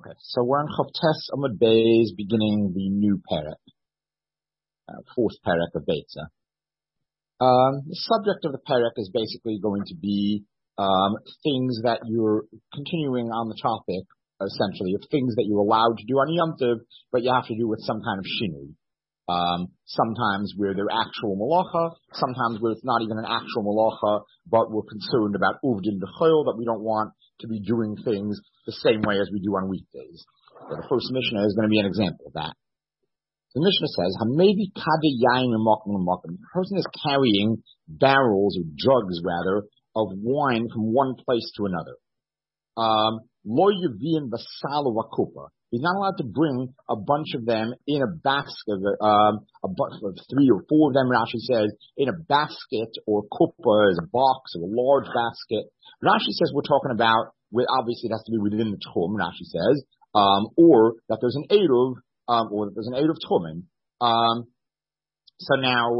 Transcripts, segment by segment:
Okay, so we're on Chavtes Amud Beis, beginning the new parak, fourth parak of Beitza. The subject of the parak is basically going to be things that you're continuing on the topic, essentially, of things that you're allowed to do on Yom Tov, but you have to do with some kind of shinui. Sometimes where they're actual malacha, sometimes where it's not even an actual malacha, but we're concerned about uvdin d'choil, that we don't want to be doing things the same way as we do on weekdays. So the first Mishnah is going to be an example of that. The Mishnah says, "Hamevi kade yain l'makom l'makom." The person is carrying barrels or jugs, rather, of wine from one place to another. Lo yavin basal v'kupa. He's not allowed to bring a bunch of them in a basket, a bunch of 3 or 4 of them, Rashi says, in a basket, or kupa is a box, or a large basket. Rashi says we're talking about, obviously it has to be within the Tchum, Rashi says, or that there's an Eruv, or that there's an Eruv Tchumen. So now,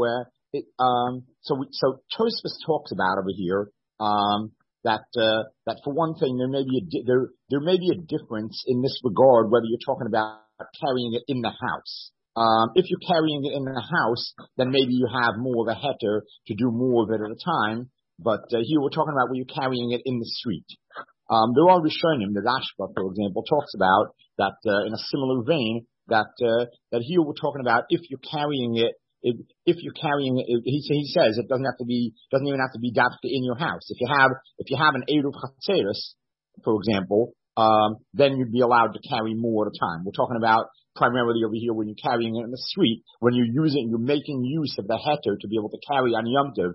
so Tosfos talks about over here, that for one thing there may be a difference in this regard whether you're talking about carrying it in the house. If you're carrying it in the house, then maybe you have more of a heter to do more of it at a time. But here we're talking about where you're carrying it in the street. There are Rishonim, the Rashba, for example, talks about that in a similar vein. That here we're talking about if you're carrying it. If you're carrying it, he says it doesn't even have to be dafka in your house. If you have an Eruv Chatzeris, for example, then you'd be allowed to carry more at a time. We're talking about primarily over here when you're carrying it in the street, when you're making use of the heter to be able to carry on Yom Tov,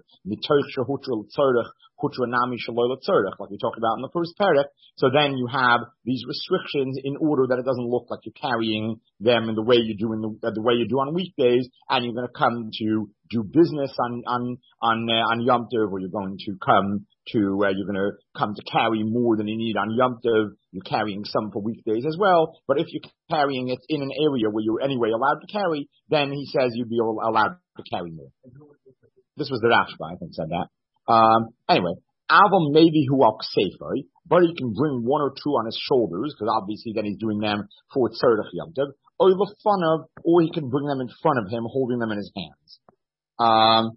like we talked about in the first parak. So then you have these restrictions in order that it doesn't look like you're carrying them in the way you do the way you do on weekdays, and you're going to come to do business on Yom Tov, or you're going to come to carry more than you need on Yom Tov. You're carrying some for weekdays as well, but if you're carrying it in an area where you're anyway allowed to carry, then he says you'd be allowed to carry more. This was the Rashba, I think, said that. Anyway, Aval maybe who are safer, but he can bring 1 or 2 on his shoulders, because obviously then he's doing them for Tzarech Yom Tov, or he can bring them in front of him, holding them in his hands.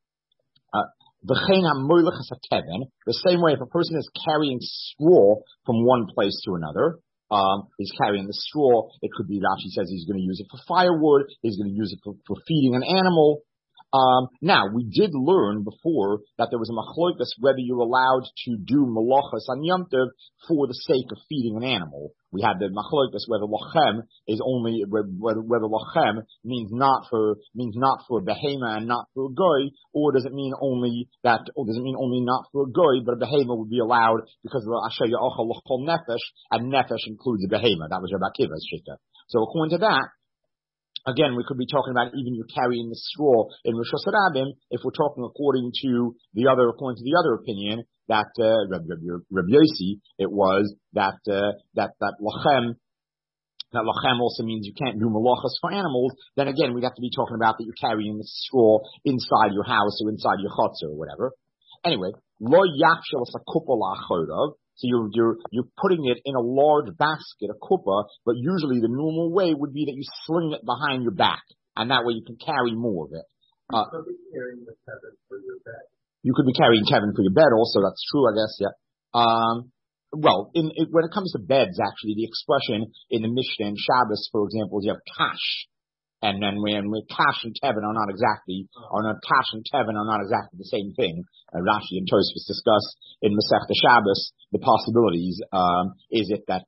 The same way if a person is carrying straw from one place to another, he's carrying the straw, it could be, Rashi says he's going to use it for firewood, he's going to use it for feeding an animal. Now, we did learn before that there was a machlokas whether you're allowed to do malachas on Yom Tov for the sake of feeding an animal. We had the machlokas whether lachem is only, whether lachem means not for a behema and not for a goy, or does it mean only not for a goy, but a behema would be allowed because of the asher ya'achal l'chol nefesh, and nefesh includes a behema. That was Rabbi Akiva's shita. So according to that, again, we could be talking about even you carrying the straw in Rosh Hashanah, if we're talking according to the other opinion, that Rabbi Yossi, it was that lachem also means you can't do malachas for animals. Then again, we'd have to be talking about that you're carrying the straw inside your house or inside your chutzah or whatever. Anyway, lo yakshel as a kupala chodov. So you're putting it in a large basket, a kuppah, but usually the normal way would be that you sling it behind your back, and that way you can carry more of it. You could be carrying the tevin for your bed. You could be carrying tevin for your bed also, that's true, I guess, yeah. Well, when it comes to beds, actually, the expression in the Mishnah and Shabbos, for example, is you have kash. And then when kash and tevin are not exactly the same thing. Rashi and Tosfos discuss in Masechta Shabbos the possibilities. Is it that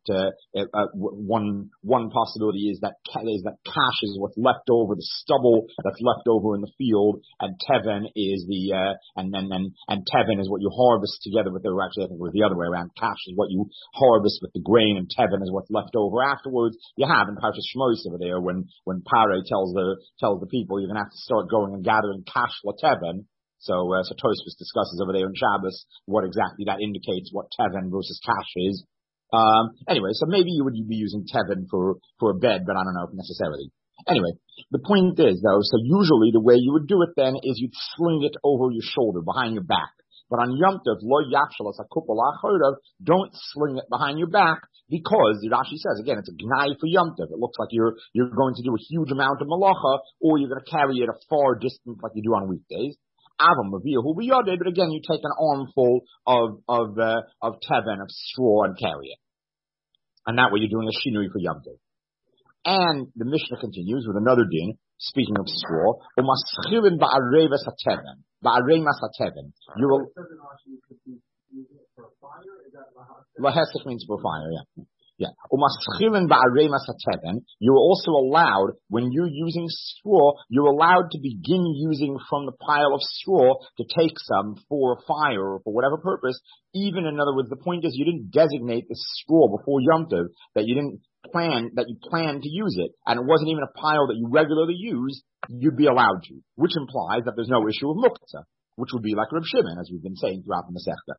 one possibility is that kash is what's left over, the stubble that's left over in the field, and tevin is and tevin is what you harvest together with actually I think it was the other way around. Kash is what you harvest with the grain, and tevin is what's left over afterwards. You have in Parshas Shmos over there when Paro tells the people you're going to have to start going and gathering kash latevin. So Tosfos discusses over there in Shabbos what exactly that indicates, what tevin versus kash is. Anyway, so maybe you would be using tevin for a bed, but I don't know necessarily. Anyway, the point is though, so usually the way you would do it then is you'd sling it over your shoulder, behind your back. But on Yom Tov, lo yachshalas hakupal achorav, don't sling it behind your back, because the Rashi says, again, it's a gnai for Yom Tov. It looks like you're going to do a huge amount of malacha, or you're going to carry it a far distance like you do on weekdays. Avam Maviyahu biyadeh, but again, you take an armful of teven, of straw, and carry it. And that way you're doing a shinui for Yom Tov. And the Mishnah continues with another din, speaking of straw, umaschilin ba'arevas hateven. Ba'aremas hateven. You will... Lahesech means for fire, yeah. Yeah. Umaschilin ba'aremas hateven. You're also allowed, when you're using straw, you're allowed to begin using from the pile of straw to take some for a fire or for whatever purpose. Even, in other words, the point is you didn't designate the straw before Yom Tov, that you planned to use it, and it wasn't even a pile that you regularly use, you'd be allowed to, which implies that there's no issue of muktzah, which would be like Reb Shimon, as we've been saying throughout the Masechta.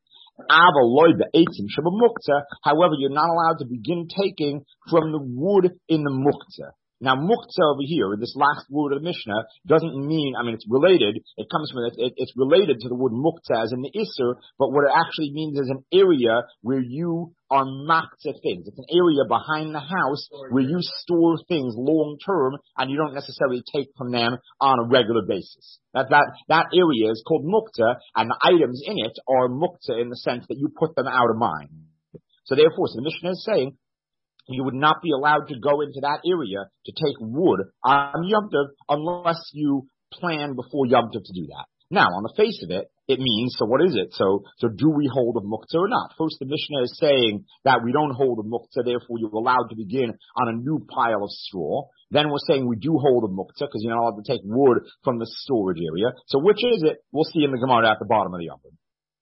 However, you're not allowed to begin taking from the wood in the muktzah. Now, muktzah over here, this last word of the Mishnah, doesn't mean, it's related, it's related to the word muktzah as in the Isser, but what it actually means is an area where you are maktzah things. It's an area behind the house where you store things long term, and you don't necessarily take from them on a regular basis. That area is called muktzah, and the items in it are muktzah in the sense that you put them out of mind. So therefore, the Mishnah is saying, you would not be allowed to go into that area to take wood on Yom Tov unless you plan before Yom Tov to do that. Now, on the face of it, it means, so what is it? So do we hold of muktzah or not? First, the Mishnah is saying that we don't hold of muktzah, therefore you're allowed to begin on a new pile of straw. Then we're saying we do hold of muktzah because you're not allowed to take wood from the storage area. So which is it? We'll see in the Gemara at the bottom of the Yom Tov.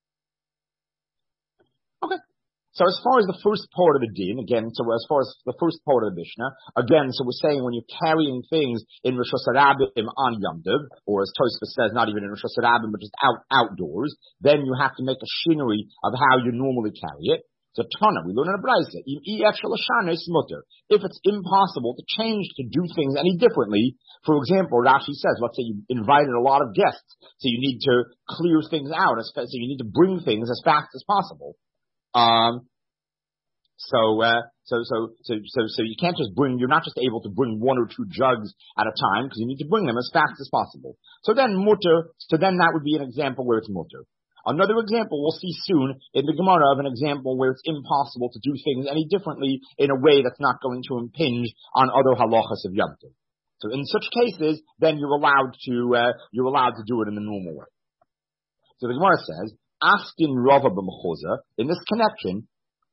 Okay. So as far as the first part of the din, again, so as far as the first part of the Mishnah, again, so we're saying when you're carrying things in Rosh Hashanah on Yom Tov, or as Tosfos says, not even in Rosh Hashanah, but just outdoors, then you have to make a shinui of how you normally carry it. So Tana, we learn in a Braisa, if it's impossible to change, to do things any differently, for example, Rashi says, let's say you invited a lot of guests, so you need to clear things out, so you need to bring things as fast as possible. So you can't just you're not just able to bring one or two jugs at a time, because you need to bring them as fast as possible. So then that would be an example where it's mutter. Another example we'll see soon in the Gemara of an example where it's impossible to do things any differently in a way that's not going to impinge on other halachas of Yom Tov. So in such cases, then you're allowed to do it in the normal way. So the Gemara says, Askin Rava b'mechuza, in this connection,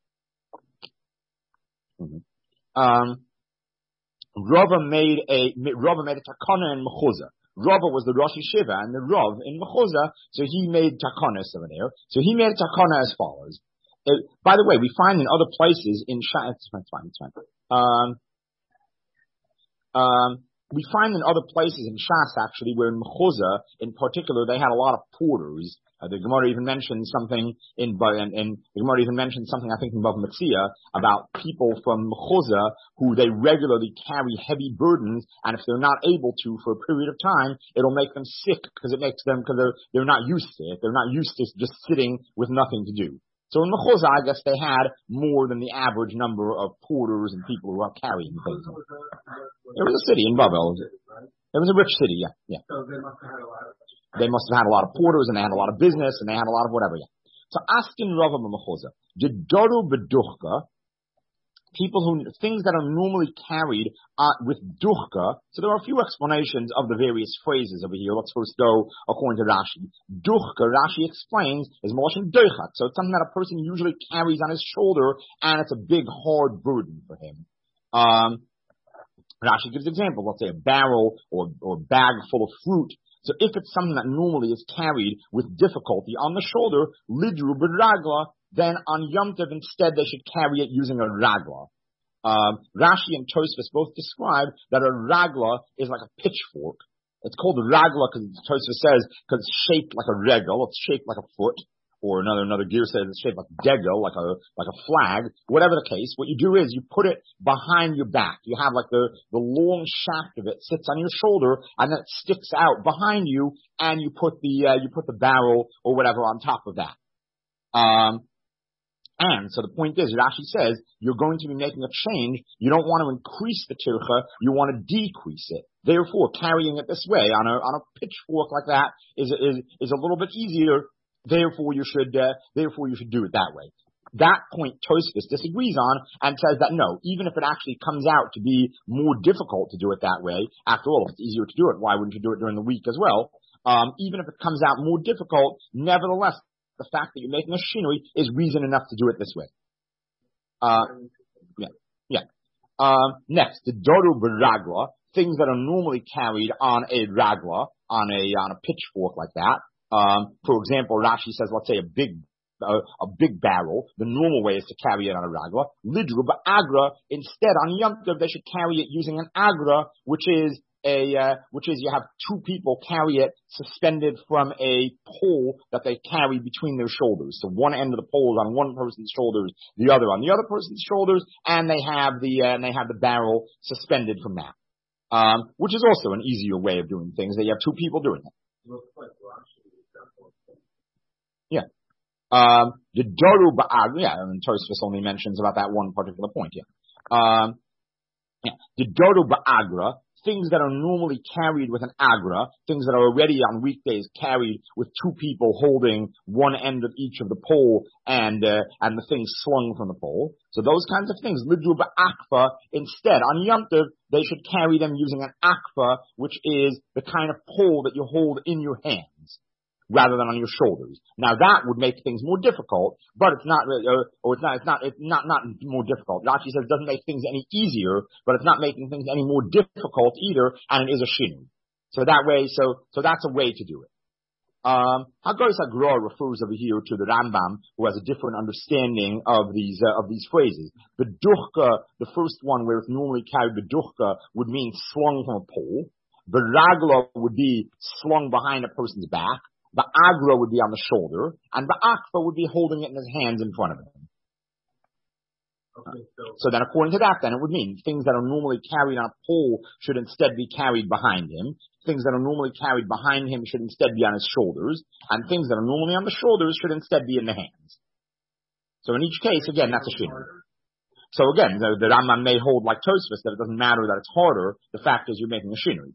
Rava made a takana in mechuza. Rava was the Rosh Yeshiva and the Rav in mechuza, so he made takanas over there. So he made a takana as follows. By the way, we find in other places in it's fine. We find in other places in Shas, actually, where in Mechuza, in particular, they had a lot of porters. The Gemara even mentioned something I think, in Bava Metzia, about people from Mechuza who they regularly carry heavy burdens, and if they're not able to for a period of time, it'll make them sick, because they're not used to it. They're not used to just sitting with nothing to do. So in Mechuza, I guess they had more than the average number of porters and people who are carrying things. It was a city in Babel. It was a rich city, yeah. So they must have had a lot of... They must have had a lot of porters, and they had a lot of business, and they had a lot of whatever, yeah. So asking Rava b'mechuza, Jedoru b'duchka, things that are normally carried with duchka. So there are a few explanations of the various phrases over here. Let's first go according to Rashi. Duchka, Rashi explains, is Moshe Doichat. So it's something that a person usually carries on his shoulder, and it's a big, hard burden for him. Rashi gives examples. Let's say a barrel or bag full of fruit. So if it's something that normally is carried with difficulty on the shoulder, lidru b'ragla, then on Yom Tov instead they should carry it using a ragla. Rashi and Tosfos both describe that a ragla is like a pitchfork. It's called a ragla because Tosfos says because it's shaped like a regel, it's shaped like a foot. or another gear says it's shaped like degel, like a flag, whatever the case, what you do is you put it behind your back. You have like the long shaft of it sits on your shoulder and then it sticks out behind you, and you put the barrel or whatever on top of that. And so the point is, Rashi says, you're going to be making a change. You don't want to increase the tircha, you want to decrease it. Therefore, carrying it this way on a pitchfork like that is a little bit easier. Therefore, you should do it that way. That point Tosfos disagrees on and says that no, even if it actually comes out to be more difficult to do it that way, after all, if it's easier to do it, why wouldn't you do it during the week as well? Even if it comes out more difficult, nevertheless, the fact that you're making a shinui is reason enough to do it this way. Next, the doru beragla, things that are normally carried on a ragla, on a pitchfork like that. For example, Rashi says, let's say a big barrel. The normal way is to carry it on a ragla. Lidru ba'agra. Instead, on Yom Tov, they should carry it using an agra, which is you have two people carry it suspended from a pole that they carry between their shoulders. So one end of the pole is on one person's shoulders, the other on the other person's shoulders, and they have the barrel suspended from that. Which is also an easier way of doing things. That you have two people doing it. Yeah. The Doru Ba'agra, and Tosfos only mentions about that one particular point, The Doru Ba'agra, things that are normally carried with an agra, things that are already on weekdays carried with two people holding one end of each of the pole and the thing slung from the pole. So those kinds of things, Lidru Ba'akfa, instead, on Yom Tov, they should carry them using an akfa, which is the kind of pole that you hold in your hands, rather than on your shoulders. Now that would make things more difficult, but it's not more difficult. Rashi says it doesn't make things any easier, but it's not making things any more difficult either, and it is a shinui. So that way, so that's a way to do it. Haggaras Hagra refers over here to the Rambam, who has a different understanding of these phrases. The duchka, the first one where it's normally carried, the duchka would mean slung from a pole. The ragla would be slung behind a person's back. The agra would be on the shoulder, and the akfa would be holding it in his hands in front of him. Okay, so then according to that, then it would mean things that are normally carried on a pole should instead be carried behind him. Things that are normally carried behind him should instead be on his shoulders, and things that are normally on the shoulders should instead be in the hands. So in each case, again, that's a shinui. So again, the Rambam may hold like Tosfos that it doesn't matter that it's harder. The fact is you're making a shinui.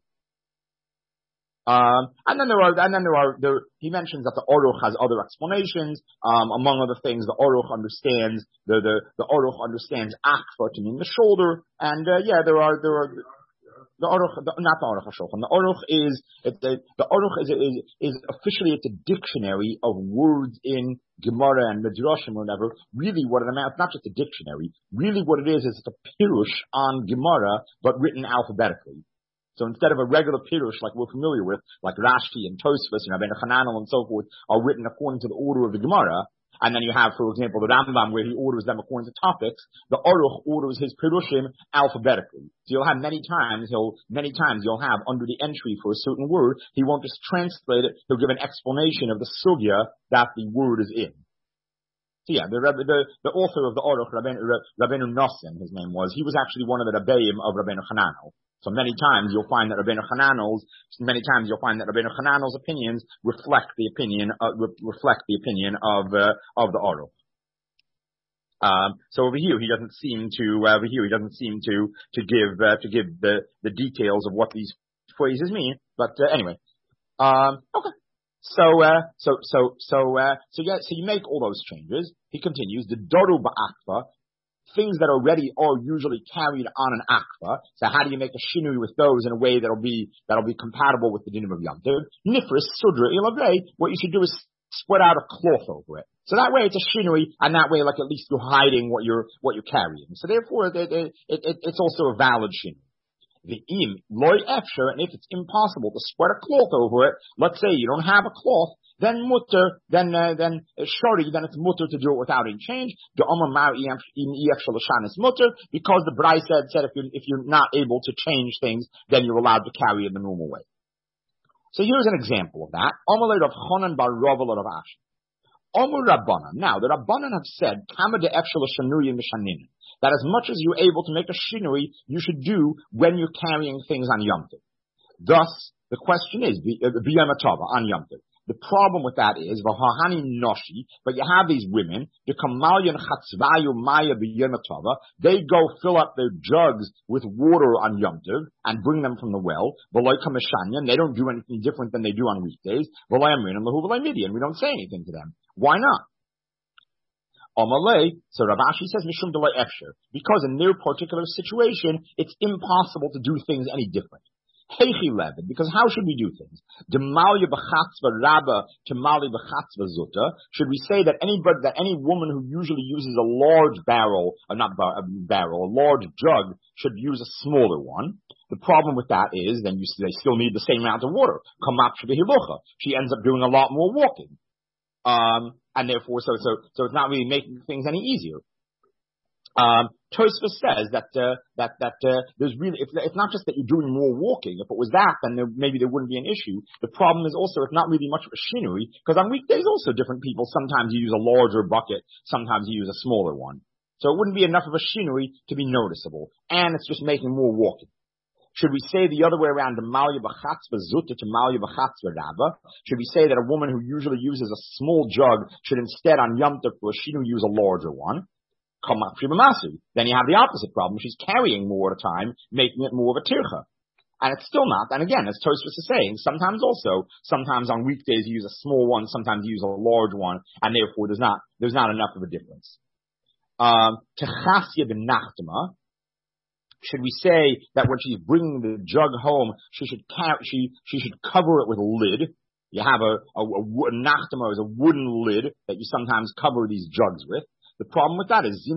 And then he mentions that the Aruch has other explanations. Among other things, the Aruch understands, the Aruch understands akfa to mean the shoulder. And, there are, the Aruch, not the Aruch HaShulchan. The Aruch is officially, it's a dictionary of words in Gemara and Midrashim or whatever. Really what it amounts, not just a dictionary. Really what it is it's a pirush on Gemara, but written alphabetically. So instead of a regular pirush like we're familiar with, like Rashi and Tosfos and Rabbeinu Hananel and so forth, are written according to the order of the Gemara, and then you have, for example, the Rambam where he orders them according to topics, the Aruch orders his pirushim alphabetically. So you'll have many times you'll have under the entry for a certain word, he won't just translate it, he'll give an explanation of the sugya that the word is in. So yeah, the author of the Aruch, Rabbeinu Nosson, his name was, he was actually one of the Rebbeim of Rabbeinu Hananel. So many times you'll find that Rabbeinu Hananel's opinions reflect the opinion of the Aruch. So over here he doesn't seem to give the details of what these phrases mean. But anyway, okay. So you make all those changes. He continues, the Doru Ba'akfa, things that already are usually carried on an akfa. So how do you make a shinui with those in a way that'll be compatible with the dinim of Yom Tov? Nifris sudra ilavrei. What you should do is spread out a cloth over it. So that way it's a shinui, and that way, like, at least you're hiding what you're carrying. So therefore, it's also a valid shinui. The im loy efsher, and if it's impossible to spread a cloth over it, let's say you don't have a cloth, then mutter, then shori, then it's mutter to do it without any change. The Omar Mar is mutter, because the Brai said if you're not able to change things, then you're allowed to carry it the normal way. So here's an example of that. Amalei Rav Chonan bar Rava Rav Ashi. Omer Rabbanan. Now, the Rabbanan have said, Kama de Efshel Shanuyin Mishanin, that as much as you're able to make a shinui, you should do when you're carrying things on Yom Tov. Thus, the question is, B'Yom Tov, on Yom Tov. The problem with that is, V'hahani Noshi, but you have these women, the Kamalyan Chatzvayu Maya B'Yom Tov, they go fill up their jugs with water on Yom Tov and bring them from the well, V'loy Kamashanya, and they don't do anything different than they do on weekdays, V'loy Amrin and Lahu V'loy Midian, we don't say anything to them. Why not? Amalei, so Rav Ashi says Mishum Delay Efsher, because in their particular situation, it's impossible to do things any different. Heichi Levin, because how should we do things? Demalya b'chatzva rabba to mali b'chatzva zuta. Should we say that any woman who usually uses a large barrel, a large jug, should use a smaller one? The problem with that is, then they still need the same amount of water. She ends up doing a lot more walking. And therefore, so it's not really making things any easier. Tosfos says that there's really, it's not just that you're doing more walking. If it was that, then maybe there wouldn't be an issue. The problem is also it's not really much of a shinui, because on weekdays also different people, sometimes you use a larger bucket, sometimes you use a smaller one. So it wouldn't be enough of a shinui to be noticeable. And it's just making more walking. Should we say the other way around, the malya b'chatzva zutta to malya b'chatzva rabba? Should we say that a woman who usually uses a small jug should instead on Yom Tov for a shinu use a larger one? Then you have the opposite problem. She's carrying more at a time, making it more of a tircha. And it's still not. And again, as Tosfos is saying, sometimes on weekdays you use a small one, sometimes you use a large one, and therefore there's not enough of a difference. Techasya b'nachtama. Should we say that when she's bringing the jug home, she should cover it with a lid? You have a nachtama is a wooden lid that you sometimes cover these jugs with. The problem with that is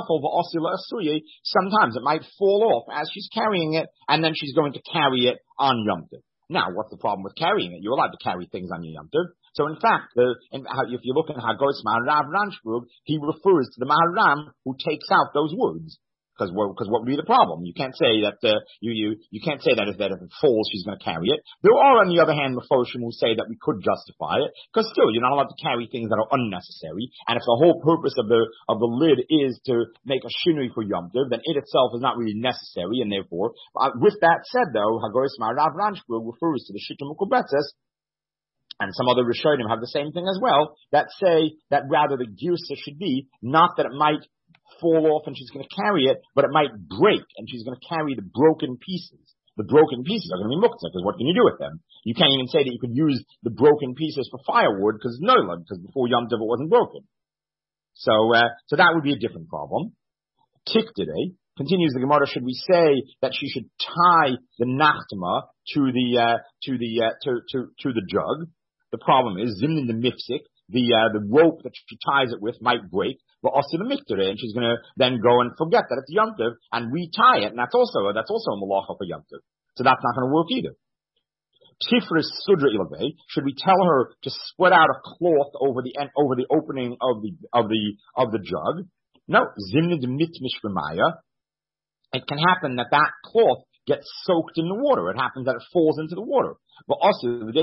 sometimes it might fall off as she's carrying it, and then she's going to carry it on Yom Tov. Now, what's the problem with carrying it? You're allowed to carry things on your Yom Tov. So in fact, if you look at Hagos Maharav Ranshburg, he refers to the Maharam who takes out those words. Because what would be the problem? You can't say that you can't say that if it falls, she's going to carry it. There are, on the other hand, Mefoshim who say that we could justify it, because still you're not allowed to carry things that are unnecessary. And if the whole purpose of the lid is to make a shinui for Yom Tov, then it itself is not really necessary. And therefore, with that said, though, Hagoris Ma'arav Ranshburg refers to the Shita Mukubetzes, and some other Rishonim have the same thing as well, that say that rather the girsa should be not that it might fall off and she's going to carry it, but it might break and she's going to carry the broken pieces. The broken pieces are going to be muktzah, because what can you do with them? You can't even say that you could use the broken pieces for firewood, because because before Yom Tov it wasn't broken. So that would be a different problem. Tiktide continues the Gemara. Should we say that she should tie the nachtama to the jug? The problem is zimnin the mifsik. The rope that she ties it with might break, but also the miktere, and she's going to then go and forget that it's Yom Tov and retie it, and that's also a malacha for Yom Tov. So that's not going to work either. Tifris sudra ilave. Should we tell her to spread out a cloth over the opening of the jug? No. Zimnid mitmish b'maya. It can happen that cloth gets soaked in the water. It happens that it falls into the water. And then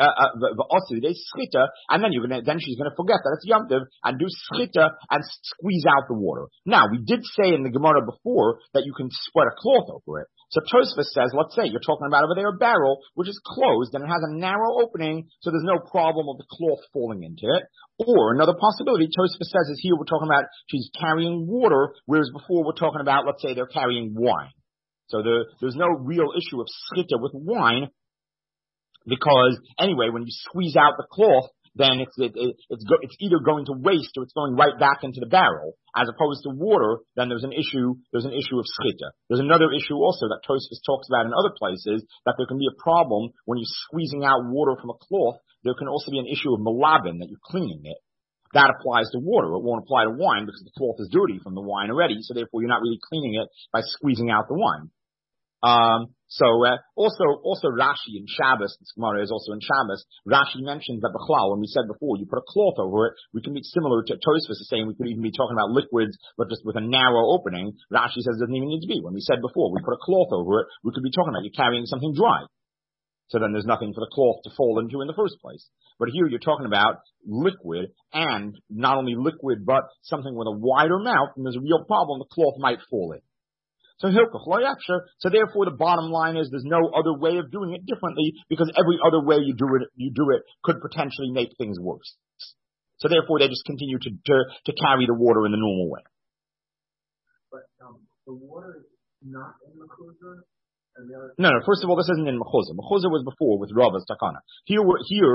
she's going to forget that it's Yom Tov and do schita and squeeze out the water. Now, we did say in the Gemara before that you can spread a cloth over it. So Tosfos says, let's say you're talking about over there a barrel which is closed and it has a narrow opening, so there's no problem of the cloth falling into it. Or another possibility, Tosfos says, is here we're talking about she's carrying water, whereas before we're talking about, let's say they're carrying wine. So there's no real issue of schita with wine, because anyway, when you squeeze out the cloth, then it's either going to waste or it's going right back into the barrel. As opposed to water, then there's an issue of schita. There's another issue also that Tosfos talks about in other places, that there can be a problem when you're squeezing out water from a cloth. There can also be an issue of malabin, that you're cleaning it. That applies to water. It won't apply to wine because the cloth is dirty from the wine already, so therefore you're not really cleaning it by squeezing out the wine. Also Rashi in Shabbos, this Gemara is also in Shabbos, Rashi mentions that B'chlal, when we said before, you put a cloth over it, we can be similar to Tosfos is saying we could even be talking about liquids, but just with a narrow opening. Rashi says it doesn't even need to be. When we said before, we put a cloth over it, we could be talking about you carrying something dry. So then there's nothing for the cloth to fall into in the first place. But here you're talking about liquid, and not only liquid, but something with a wider mouth, and there's a real problem, the cloth might fall in. So therefore the bottom line is there's no other way of doing it differently, because every other way you do it could potentially make things worse. So therefore they just continue to carry the water in the normal way. But the water is not in the mechuzah? No. First of all, this isn't in mechuzah. Mechuzah was before with Rava's takana. Here,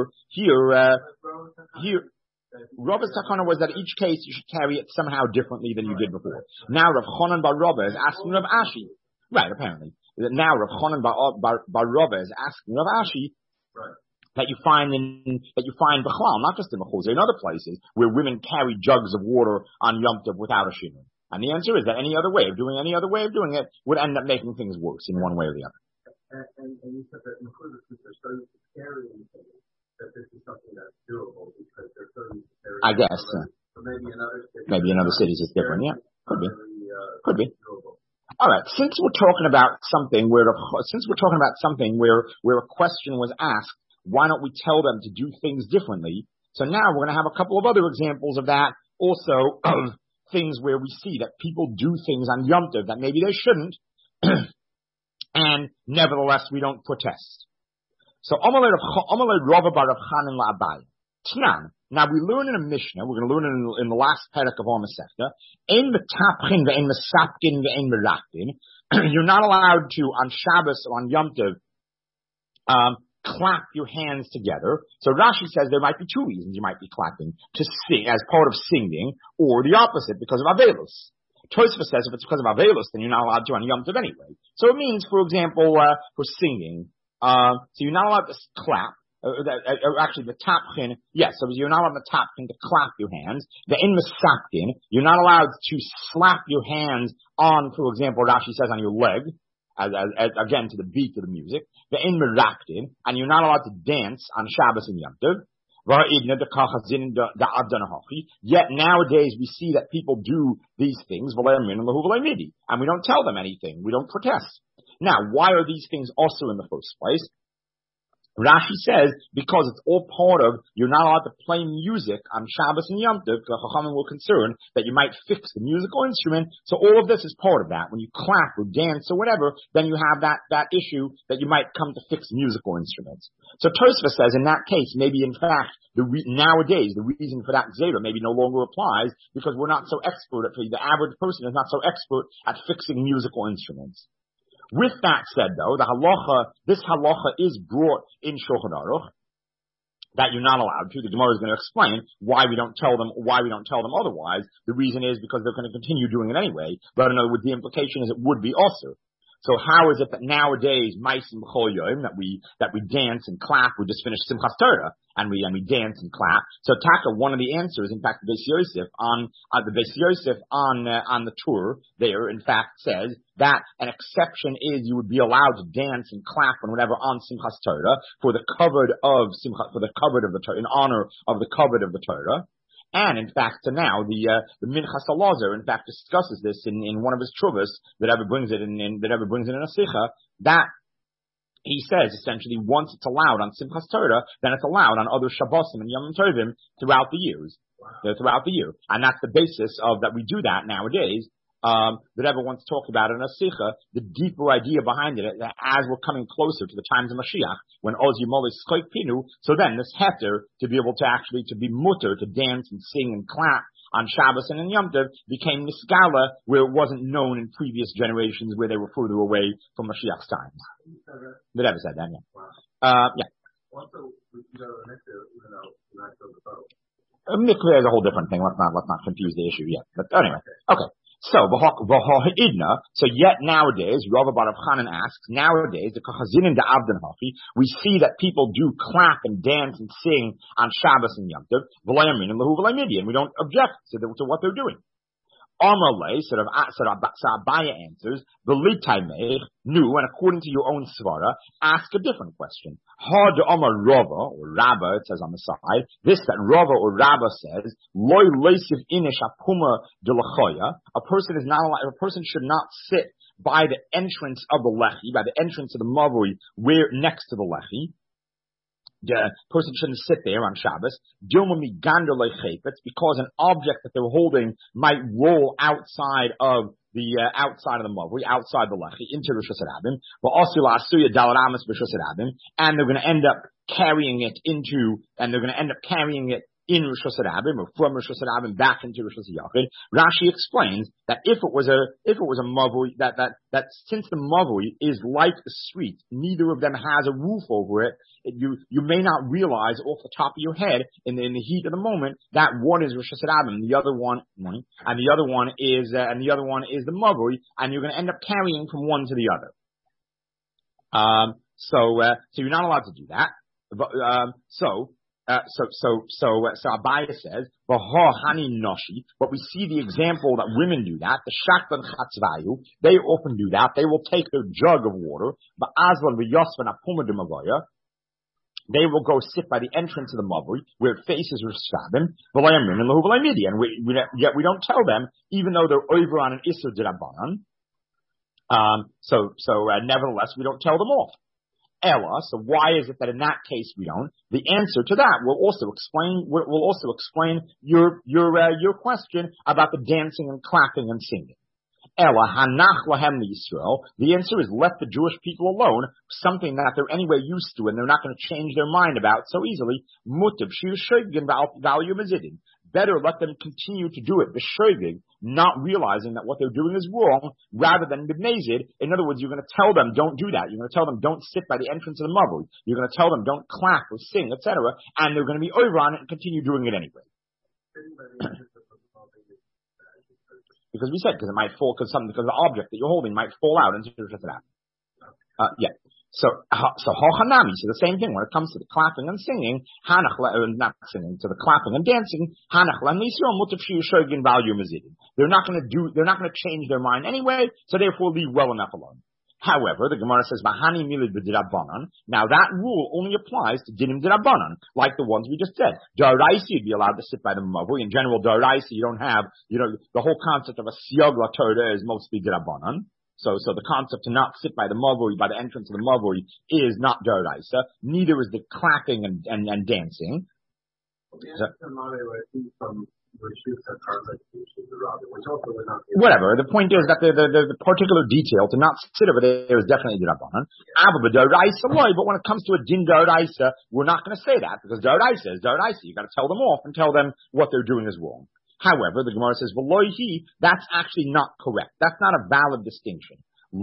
Rava's takana was that each case you should carry it somehow differently than you did before. Now Rav Chanan bar Rava is asking Rav Ashi. Right, apparently. Now Rav Chanan bar Rava is asking Rav Ashi. Right. That you find Bechlal, not just in mechuzah, in other places where women carry jugs of water on Yom Tov without a shinur. And the answer is that any other way of doing it would end up making things worse in one way or the other. And you said that mechuzah, since they're so used to carrying things, that this is something that's doable because they're so used to carrying. I guess. So maybe in other cities it's different. Yeah, could be. All right. Since we're talking about something where a question was asked, why don't we tell them to do things differently? So now we're going to have a couple of other examples of that, also of things where we see that people do things on Yom Tov that maybe they shouldn't, and nevertheless we don't protest. So Amalei Rava bar Rav Chanan la'Abai. Tnan. Now we learn in a Mishnah, we're going to learn in the last parak of our Masechta, ein metapchin ve'ein mesapkin ve'ein meraktin. You're not allowed to, on Shabbos or on Yom Tov, clap your hands together. So Rashi says there might be two reasons you might be clapping, to sing, as part of singing, or the opposite, because of Avelus. Tosfos says if it's because of Avelus, then you're not allowed to on Yom Tov anyway. So it means, for example, for singing, so you're not allowed to clap, actually the tapchin, yes, so you're not allowed the tapchin to clap your hands. The in mesapkin, you're not allowed to slap your hands on, for example, Rashi says on your leg, as again to the beat of the music. The in meraktin, and you're not allowed to dance on Shabbos and Yom Tov. Yet nowadays we see that people do these things, and we don't tell them anything. We don't protest. Now, why are these things also in the first place? Rashi says, because it's all part of, you're not allowed to play music on Shabbos and Yom Tov, because the Chachamim were concerned that you might fix the musical instrument. So all of this is part of that. When you clap or dance or whatever, then you have that issue that you might come to fix musical instruments. So Tosfos says in that case, maybe in fact, nowadays, the reason for that Zera maybe no longer applies, because we're not so expert the average person is not so expert at fixing musical instruments. With that said, though, this halacha is brought in Shulchan Aruch that you're not allowed to. The Gemara is going to explain why we don't tell them otherwise. The reason is because they're going to continue doing it anyway. But in other words, the implication is it would be also. So how is it that nowadays, Maisim B'chol Yom, that we dance and clap? We just finished Simchas Torah and we dance and clap. So Taka, one of the answers, in fact, the Beis Yosef on the tour there, in fact, says that an exception is you would be allowed to dance and clap and whatever on Simchas Torah for the kavod of the Torah, in honor of the kavod of the Torah. And in fact, now the Minchas Elazar in fact discusses this in one of his truvas that ever brings it in a sicha, that he says essentially once it's allowed on Simchas Torah, then it's allowed on other Shabbosim and Yom Tovim throughout the year, and that's the basis of that we do that nowadays. That everyone's talked about in a sicha, the deeper idea behind it, that as we're coming closer to the times of Mashiach, when Oz Yimoli Skoik Pinu, so then this heter to be able to actually to be mutter, to dance and sing and clap on Shabbos and in Yom Tov became Nisgala, where it wasn't known in previous generations where they were further away from Mashiach's times. The Rebbe said that, yeah. Yeah. Also, we can go to the mikveh, even though we're not going to the boat. Mikveh is a whole different thing. Let's not confuse the issue yet. But anyway, okay. So yet nowadays, Rava bar Rav Chanan asks, nowadays, the Kachazinin da Avdan Hachi, we see that people do clap and dance and sing on Shabbos and Yom Tov, and we don't object to what they're doing. Amalei, so Abaya answers, the Litaimeh, new, and according to your own svara, ask a different question. Hard Amar Rava, or Rabba, it says on the side, this that Rava or Rabba says, Loy Leisiv Inish Apuma de Lachoya, a person should not sit by the entrance of the Lechi, by the entrance of the Mavui, where next to the Lechi. The person shouldn't sit there on Shabbos. It's because an object that they're holding might roll outside of the mavui, outside the lechi, into Rosh Hashanah. But also asuya dalaramas b'Rosh Hashanah, and they're going to end up carrying it in Rosh Hashanah, or from Rosh Hashanah back into Rosh Hashanah. Rashi explains that if it was a mavui, that since the mavui is like a street, neither of them has a roof over it. You may not realize off the top of your head in the heat of the moment that one is Rosh Hashanah and the other one is the mavui, and you're going to end up carrying from one to the other. So you're not allowed to do that. So Abaya says, but we see the example that women do that. The shaklan chatzvayu, they often do that. They will take their jug of water, but aslan v'yosvan apuma demavoya. They will go sit by the entrance of the mavui where it faces Rishtabim, and yet we don't tell them, even though they're over on an Isur D'Rabbanan. Nevertheless, we don't tell them off. Ella, so why is it that in that case we don't? The answer to that will also explain your question about the dancing and clapping and singing. Ella hanach lahem Yisrael. The answer is let the Jewish people alone, something that they're anyway used to and they're not going to change their mind about so easily. Mutav shir shogin value mazidin. Better let them continue to do it, b'shogig, not realizing that what they're doing is wrong, rather than b'mezid. In other words, you're going to tell them don't do that. You're going to tell them don't sit by the entrance of the mavui. You're going to tell them don't clap or sing, etc. And they're going to be over on it and continue doing it anyway. Because we said, because it might fall, because the object that you're holding might fall out into the Shatarat. Yeah. So Hochanami, so the same thing when it comes to the clapping and singing, not singing, to the clapping and dancing, they're not going to change their mind anyway, so therefore leave well enough alone. However, the Gemara says, Mahani milid b'dirabbanan. Now that rule only applies to dinim dirabbanan, like the ones we just said. D'oraisa, you'd be allowed to sit by the mavui. In general, d'oraisa, you don't have, the whole concept of a siyag l'Torah is mostly dirabbanan. So the concept to not sit by the mavui, by the entrance of the mavui, is not d'oraisa. Neither is the clapping and dancing. Whatever. The point is that the particular detail to not sit over there is definitely d'Rabbanan. But when it comes to a din d'oraisa, we're not going to say that because d'oraisa is d'oraisa. You got to tell them off and tell them what they're doing is wrong. However, the Gemara says, that's actually not correct. That's not a valid distinction.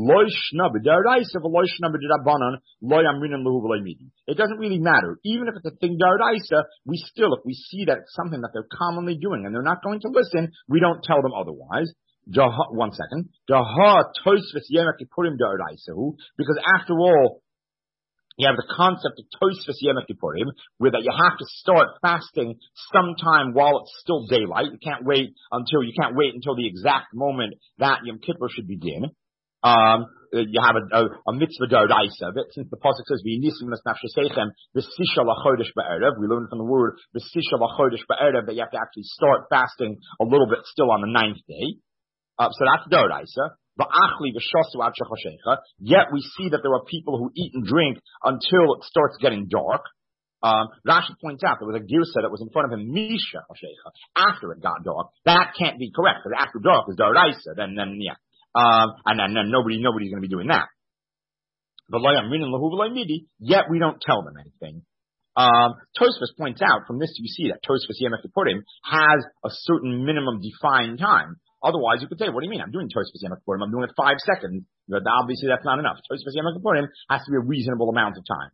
It doesn't really matter. Even if it's a thing d'oraisa, if we see that it's something that they're commonly doing and they're not going to listen, we don't tell them otherwise. 1 second. Because after all, you have the concept of Tosfos Yom Kippurim, where that you have to start fasting sometime while it's still daylight. You can't wait until the exact moment that Yom Kippur should begin. You have a mitzvah d'oraisa, but since the pasuk says v'yinisim nafshesechem v'sisha lachodesh ba'erev, we learn from the word v'sisha lachodesh ba'erev that you have to actually start fasting a little bit still on the 9th day. So that's d'oraisa. Yet we see that there are people who eat and drink until it starts getting dark. Rashi points out there was a girsa that was in front of him, Misha Hoshecha, after it got dark. That can't be correct, because after dark is d'oraisa, then yeah. And then nobody's going to be doing that. Yet we don't tell them anything. Tosfos points out from this you see that Tosfos Yom Kippurim has a certain minimum defined time. Otherwise, you could say, what do you mean? I'm doing Tosfos Yom Kippurim. I'm doing it 5 seconds. But obviously, that's not enough. Tosfos Yom Kippurim has to be a reasonable amount of time.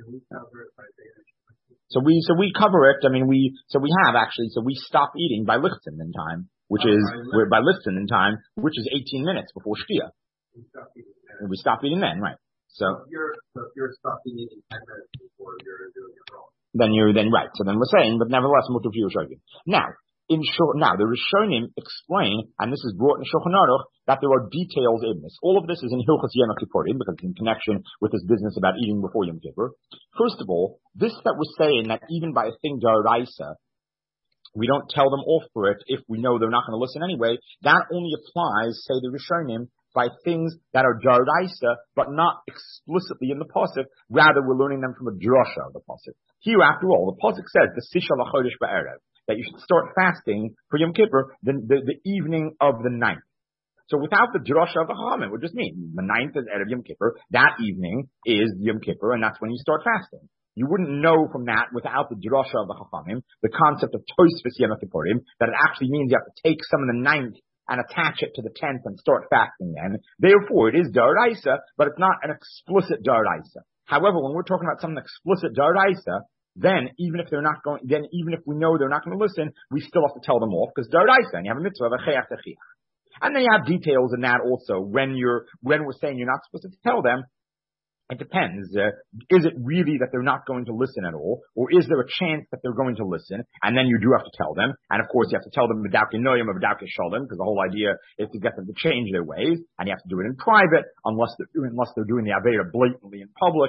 So we cover it. I mean, we stop eating by Lichtin in time, which is 18 minutes before Shkia. And we stop eating then, right? So if you're stopping eating 10 minutes before you're doing it wrong. Then right. So then we're saying, but nevertheless, mutar shogin. Now, Now, the Rishonim explain, and this is brought in Shulchan Aruch, that there are details in this. All of this is in Hilchos Yom Kippurim, because it's in connection with this business about eating before Yom Kippur. First of all, this that we're saying that even by a thing d'oraisa, we don't tell them off for it if we know they're not going to listen anyway, that only applies, say the Rishonim, by things that are d'oraisa, but not explicitly in the pasuk. Rather, we're learning them from a drasha of the pasuk. Here, after all, the pasuk says, the Sisha L'Chodesh Ba'erev, that you should start fasting for Yom Kippur the evening of the 9th. So without the drasha of the Chachamim, it would just mean the 9th is Erev Yom Kippur, that evening is Yom Kippur, and that's when you start fasting. You wouldn't know from that without the drasha of the Chachamim, the concept of Tosfos Yom Kippurim, that it actually means you have to take some of the 9th and attach it to the 10th and start fasting then. Therefore, it is d'oraisa, but it's not an explicit d'oraisa. However, when we're talking about something explicit d'oraisa, then even if we know they're not going to listen, we still have to tell them off, because d'oraisa, and you have a mitzvah of a chayach techiach. And then you have details in that also. When we're saying you're not supposed to tell them, it depends. Is it really that they're not going to listen at all? Or is there a chance that they're going to listen? And then you do have to tell them. And of course you have to tell them b'davkei noyim or b'davkei shalom, because the whole idea is to get them to change their ways. And you have to do it in private, unless they're doing the Aveda blatantly in public.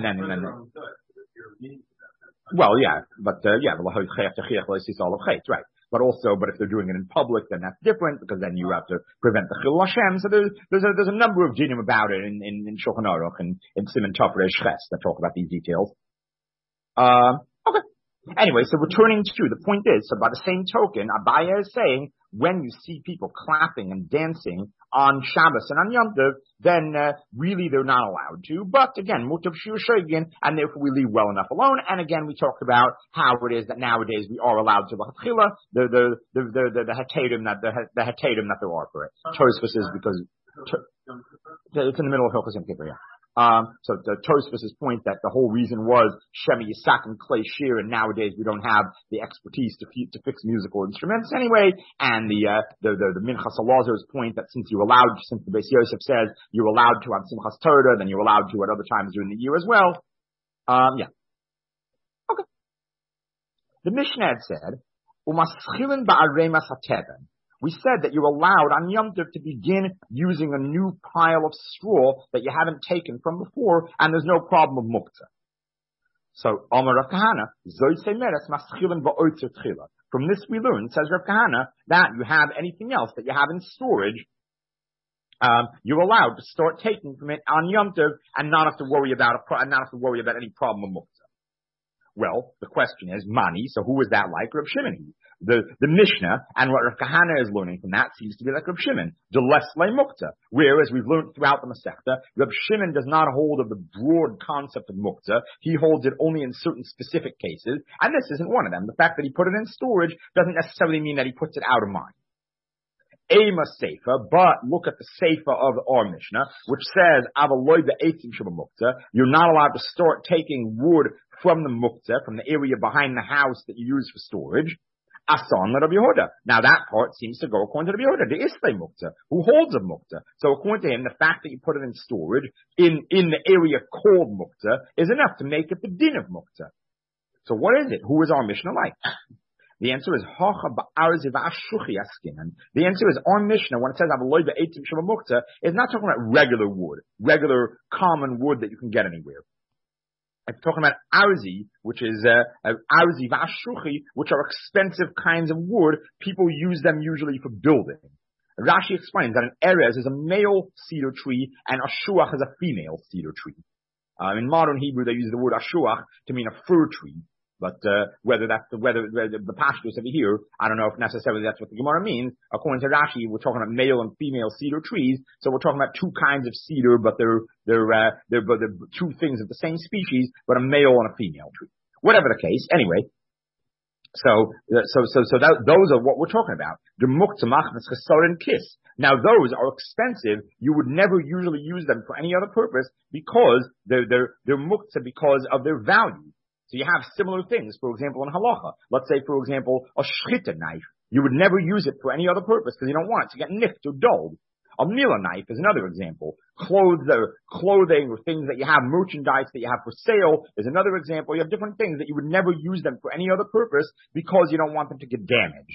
Well, yeah, but right. But if they're doing it in public, then that's different, because then you have to prevent the Chilul Hashem. So there's a number of dinim about it in Shulchan Aruch and in Siman Tov Reish Ches that talk about these details. Okay. Anyway, so returning to the point is, so by the same token, Abaya is saying, when you see people clapping and dancing on Shabbos and on Yom Tov, then really they're not allowed to. But again, mutav shir shogin, and therefore we leave well enough alone. And again, we talked about how it is that nowadays we are allowed to l'chatchila the hatadim that there are for it. Tosfos is because it's in the middle of Hilchos Yom Kippur. So the Tosfos' point that the whole reason was Shemi Yisak and Clay Shear, and nowadays we don't have the expertise to fix musical instruments anyway, and the Minchas Elazar's point that since the Beis Yosef says you're allowed to on Simchas Torah, then you're allowed to at other times during the year as well. Yeah. Okay. The Mishnah had said, Umaschilin ba'aremas hateben. We said that you're allowed on Yom Tov to begin using a new pile of straw that you haven't taken from before, and there's no problem of muktzah. So, Amar Rav Kahana, Zoyse Meres Maschilin ba'oitzer tchila. From this we learn, says Rav Kahana, that you have anything else that you have in storage, you're allowed to start taking from it on Yom Tov and not have to worry about any problem of muktzah. Well, the question is, Mani, so who is that like? Reb Shimon. The Mishnah, and what Rav Kahana is learning from that seems to be like Reb Shimon, de lesle muktzah. Whereas we've learned throughout the Masechta, Reb Shimon does not hold of the broad concept of muktzah. He holds it only in certain specific cases, and this isn't one of them. The fact that he put it in storage doesn't necessarily mean that he puts it out of mind. Ema Seifa, but look at the Seifa of our Mishnah, which says, Avaloi be'etzim shebamuktzah, you're not allowed to start taking wood from the muktzah, from the area behind the house that you use for storage. Asan Rabbi Yehuda. Now that part seems to go according to Rabbi Yehuda, the Islay Muktzah, who holds a Muktzah. So according to him, the fact that you put it in storage in the area called Muktzah is enough to make it the din of Muktzah. So what is it? Who is our Mishnah like? The answer is The answer is our Mishnah, when it says Avaloi be'etzim shebamuktzah, is not talking about regular wood, regular common wood that you can get anywhere. It's talking about arzi, which is arzi v'ashruchi, which are expensive kinds of wood. People use them usually for building. Rashi explains that an erez is a male cedar tree and a shuach is a female cedar tree. In modern Hebrew, they use the word ashuach to mean a fir tree. But whether the pashtus over here, I don't know if necessarily that's what the Gemara means. According to Rashi, we're talking about male and female cedar trees, so we're talking about two kinds of cedar, but they're two things of the same species, but a male and a female tree. Whatever the case, anyway. So those are what we're talking about. The muktzah machmas chesaron kiss. Now those are expensive. You would never usually use them for any other purpose because they're muktzah because of their value. So you have similar things, for example, in halacha. Let's say, for example, a shchita knife. You would never use it for any other purpose because you don't want it to get nicked or dulled. A mila knife is another example. Clothing or things that you have, merchandise that you have for sale is another example. You have different things that you would never use them for any other purpose because you don't want them to get damaged.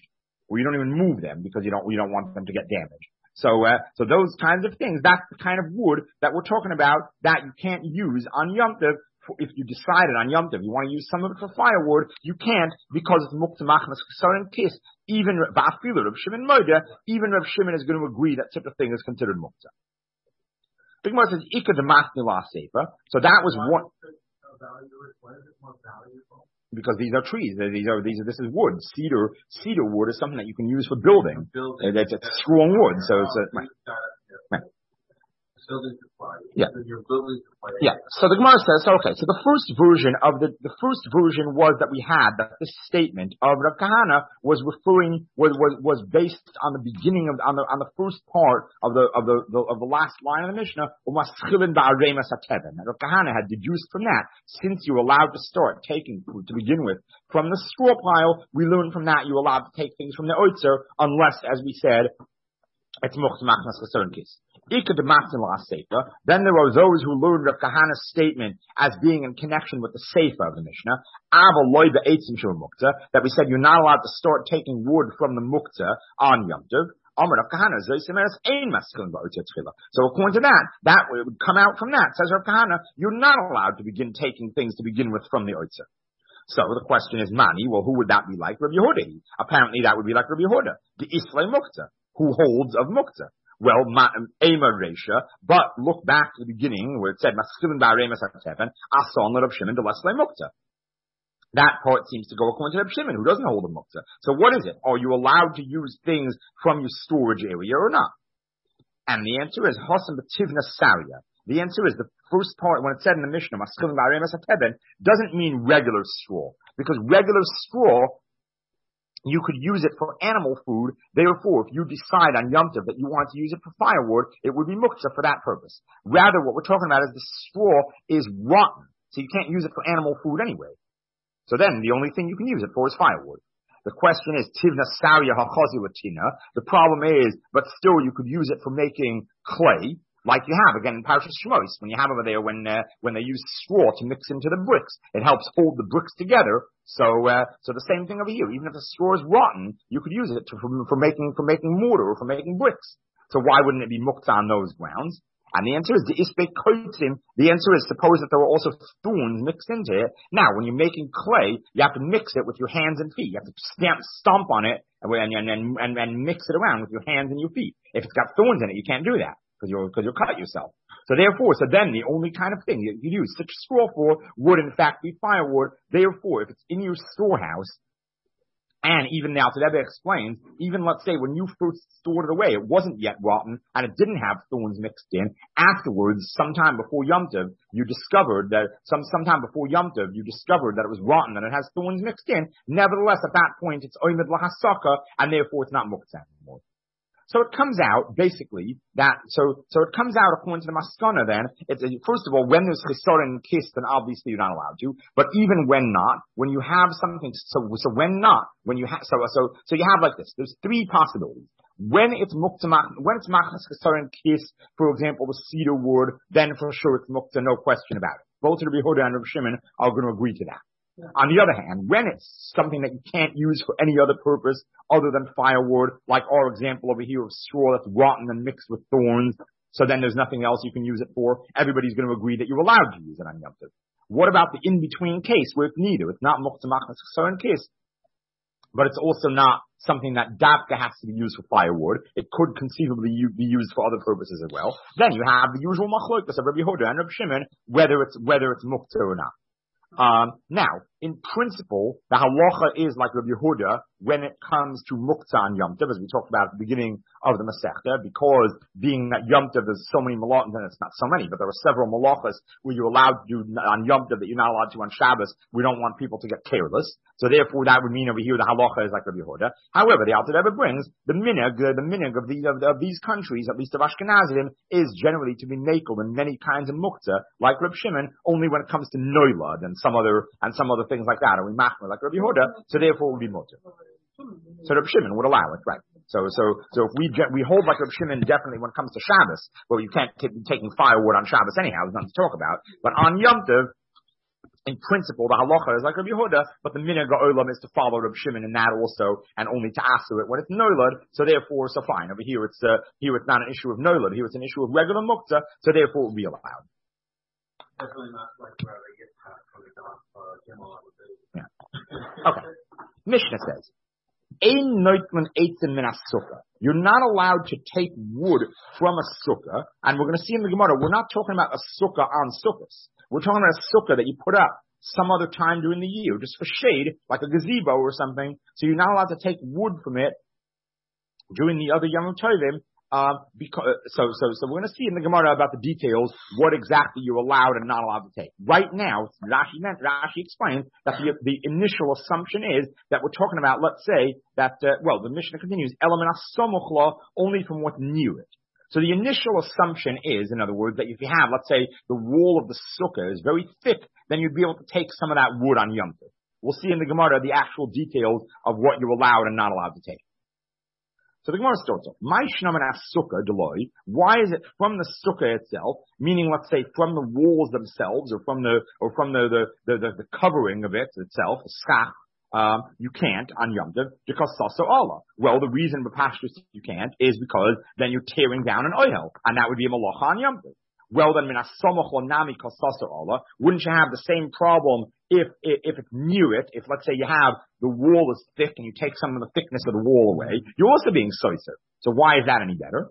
or you don't even move them because you don't want them to get damaged. So those kinds of things, that's the kind of wood that we're talking about that you can't use on Yom Tov. If you decided on Yom Tov you want to use some of it for firewood, you can't because it's muktzah machmas chesar and kis. Even ba'afilu Reb Shimon Moda, even Reb Shimon is going to agree that such a thing is considered muktzah. The Gemara says ikad demasni la sefer. So that was one. Why is it more valuable? Because these are trees. This is wood. Cedar wood is something that you can use for building. It's strong wood. So it's right. Building supply. Yeah. Your building supply. Yeah. So the Gemara says, okay, so the first version was that we had that this statement of Rav Kahana was based on the beginning on the first part of the last line of the Mishnah, Umaschilin ba'aremas hateven. Rav Kahana had deduced from that, since you're allowed to start taking food to begin with from the straw pile, we learned from that you're allowed to take things from the oitzer, unless, as we said, it's muktzah machmas chesar and kis. Then there were those who learned Rav Kahana's statement as being in connection with the sefer of the Mishnah, that we said you're not allowed to start taking wood from the muktzah on Yom Tov. So according to that would come out from that. Says Rav Kahana, you're not allowed to begin taking things to begin with from the oitzer. So the question is, Mani, well, who would that be like? Rabbi Yehuda. Apparently that would be like Rabbi Yehuda, the Islay Muktzah, who holds of Muktzah. Well, Ema Resha, but look back to the beginning where it said, Maschilin ba'aremas hateven, Ason Rav Shimon de Leslay Muktzah. That part seems to go according to Rav Shimon, who doesn't hold a Muktzah. So what is it? Are you allowed to use things from your storage area or not? And the answer is, Hosam B'tivna Saria. The answer is the first part, when it said in the Mishnah, Maschilin ba'aremas hateven, doesn't mean regular straw. Because regular straw, you could use it for animal food. Therefore, if you decide on Yom Tov that you want to use it for firewood, it would be muktzah for that purpose. Rather, what we're talking about is the straw is rotten, so you can't use it for animal food anyway. So then, the only thing you can use it for is firewood. The question is, tivna saria hachazi latina. The problem is, but still you could use it for making clay, like you have, again, in Parashas Shmos, when you have over there, when they use straw to mix into the bricks. It helps hold the bricks together. So the same thing over here. Even if the straw is rotten, you could use it for making mortar or for making bricks. So why wouldn't it be muktzah on those grounds? And the answer is, the answer is, suppose that there were also thorns mixed into it. Now, when you're making clay, you have to mix it with your hands and feet. You have to stomp on it and mix it around with your hands and your feet. If it's got thorns in it, you can't do that, because you'll cut yourself. So then the only kind of thing you use such straw for would in fact be firewood. Therefore, if it's in your storehouse, and even now, Rebbe explains, even let's say when you first stored it away, it wasn't yet rotten, and it didn't have thorns mixed in. Afterwards, sometime before Yom Tov, you discovered that it was rotten and it has thorns mixed in. Nevertheless, at that point, it's oimid lahasaka, and therefore it's not muktzah anymore. So it comes out, basically, so it comes out according to the Maskana then, first of all, when there's Chisar and Kis, then obviously you're not allowed to, but even when not, when you have something, so when not, when you have, so you have like this, there's three possibilities. When it's machnas Chisar and Kis, for example, the cedar wood, then for sure it's muktzah, no question about it. Both Rabbi Yehuda and Rabbi Shimon are going to agree to that. On the other hand, when it's something that you can't use for any other purpose other than firewood, like our example over here of straw that's rotten and mixed with thorns, so then there's nothing else you can use it for, everybody's going to agree that you're allowed to use it on Yom Tov. What about the in-between case where it's neither? It's not muktzah machnas chesar and kis, but it's also not something that dafka has to be used for firewood. It could conceivably be used for other purposes as well. Then you have the usual machlokes of Rabbi Yehuda and Rabbi Shimon, whether it's muktzah or not. Now, in principle, the halacha is like Rabbi Yehuda when it comes to muktzah on Yom Tov, as we talked about at the beginning of the Masechta, because being that Yom Tov there's so many malachas, and it's not so many, but there are several malachas where you're allowed to do on Yom Tov that you're not allowed to on Shabbos. We don't want people to get careless. So therefore that would mean over here the halacha is like Rabbi Yehuda. However, the Alter Rebbe brings the minhag of these countries, at least of Ashkenazim, is generally to be makel in many kinds of muktzah, like Rabbi Shimon, only when it comes to noilad and some other things like that, or we machmer like Rabbi Yehuda, so therefore it would be mutter. So Rabbi Shimon would allow it, right? So if we hold like Rabbi Shimon definitely when it comes to Shabbos, well, you can't be taking firewood on Shabbos anyhow, there's nothing to talk about. But on Yom Tov, in principle, the halacha is like Rabbi Yehuda, but the minhag ha'olam is to follow Rabbi Shimon in that also, and only to asu it when it's nolad. So therefore, so fine. Over here, it's not an issue of nolad. Here, it's an issue of regular mukta. So therefore, it will be allowed. Definitely not like where they get coming off Yeah. Okay. Mishnah says, "Ein noitman eitzim min sukkah." You're not allowed to take wood from a sukkah, and we're going to see in the Gemara, we're not talking about a sukkah on sukkahs. We're talking about a sukkah that you put up some other time during the year, just for shade, like a gazebo or something. So you're not allowed to take wood from it during the other Yom Tovim. So we're going to see in the Gemara about the details, what exactly you're allowed and not allowed to take. Right now, Rashi explains that the initial assumption is that we're talking about, let's say, that, the Mishnah continues, element asomuchla, only from what's near it. So the initial assumption is, in other words, that if you have, let's say, the wall of the sukkah is very thick, then you'd be able to take some of that wood on Yom Tov. We'll see in the Gemara the actual details of what you're allowed and not allowed to take. So the Gemara starts off, why is it from the sukkah itself, meaning let's say from the walls themselves or from the covering of it itself, the schach, you can't on Yom Tov because sasa Allah. Well, the reason b'pashtus you can't is because then you're tearing down an oihel, and that would be a malacha on Yom Tov. Well, then wouldn't you have the same problem if it's near it? If let's say you have the wall is thick and you take some of the thickness of the wall away, you're also being soiser. So why is that any better?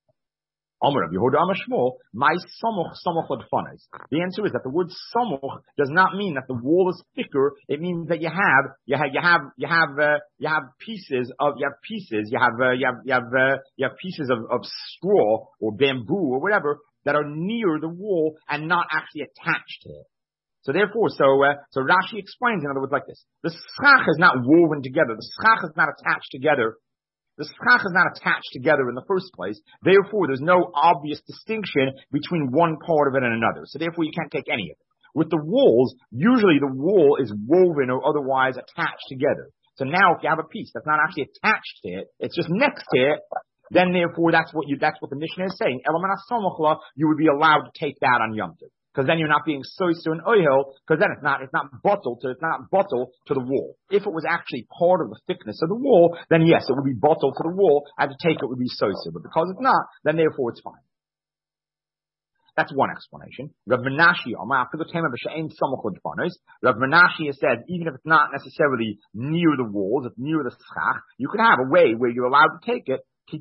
The answer is that the word samuch does not mean that the wall is thicker. It means that you have pieces of straw or bamboo or whatever that are near the wall and not actually attached to it. So therefore, so Rashi explains in other words like this: the schach is not woven together. The schach is not attached together. The schach is not attached together in the first place. Therefore, there's no obvious distinction between one part of it and another. So therefore, you can't take any of it. With the walls, usually the wall is woven or otherwise attached together. So now, if you have a piece that's not actually attached to it, it's just next to it, then therefore that's what the Mishnah is saying. You would be allowed to take that on Yom Tov. Because then you're not being soisu and oihel, because then it's not bottled to the wall. If it was actually part of the thickness of the wall, then yes, it would be bottled to the wall, and to take it would be soisu. But because it's not, then therefore it's fine. That's one explanation. Rav Menashe has said, even if it's not necessarily near the walls, it's near the schach, you could have a way where you're allowed to take it.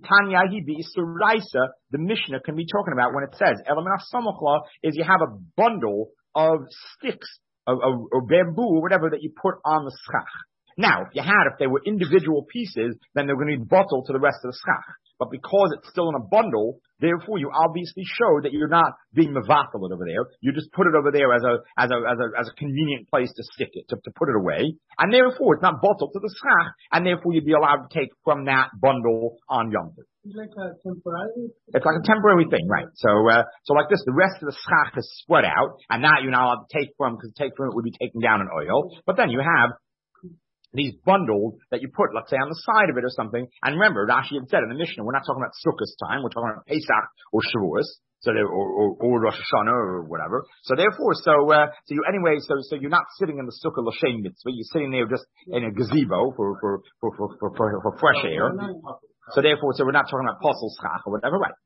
The Mishnah can be talking about when it says element of is you have a bundle of sticks or bamboo or whatever that you put on the schach. Now, if they were individual pieces, then they're going to be bottled to the rest of the schach. But because it's still in a bundle, therefore you obviously show that you're not being mevatel over there. You just put it over there as a convenient place to stick it, to put it away. And therefore it's not bottled to the schach, and therefore you'd be allowed to take from that bundle on Yom Tov. It's like a temporary? It's like a temporary thing, right? So like this, the rest of the schach is spread out, and that you're not allowed to take from, because take from it would be taken down in oil. But then you have these bundles that you put, let's say, on the side of it or something. And remember, Rashi had said in the Mishnah, we're not talking about Sukkot's time, we're talking about Pesach or Shavuos, or Rosh Hashanah or whatever. So therefore, so you're not sitting in the Sukkah L'Shem Mitzvah, you're sitting there just in a gazebo for fresh air. So therefore, we're not talking about Posel Schach or whatever, right?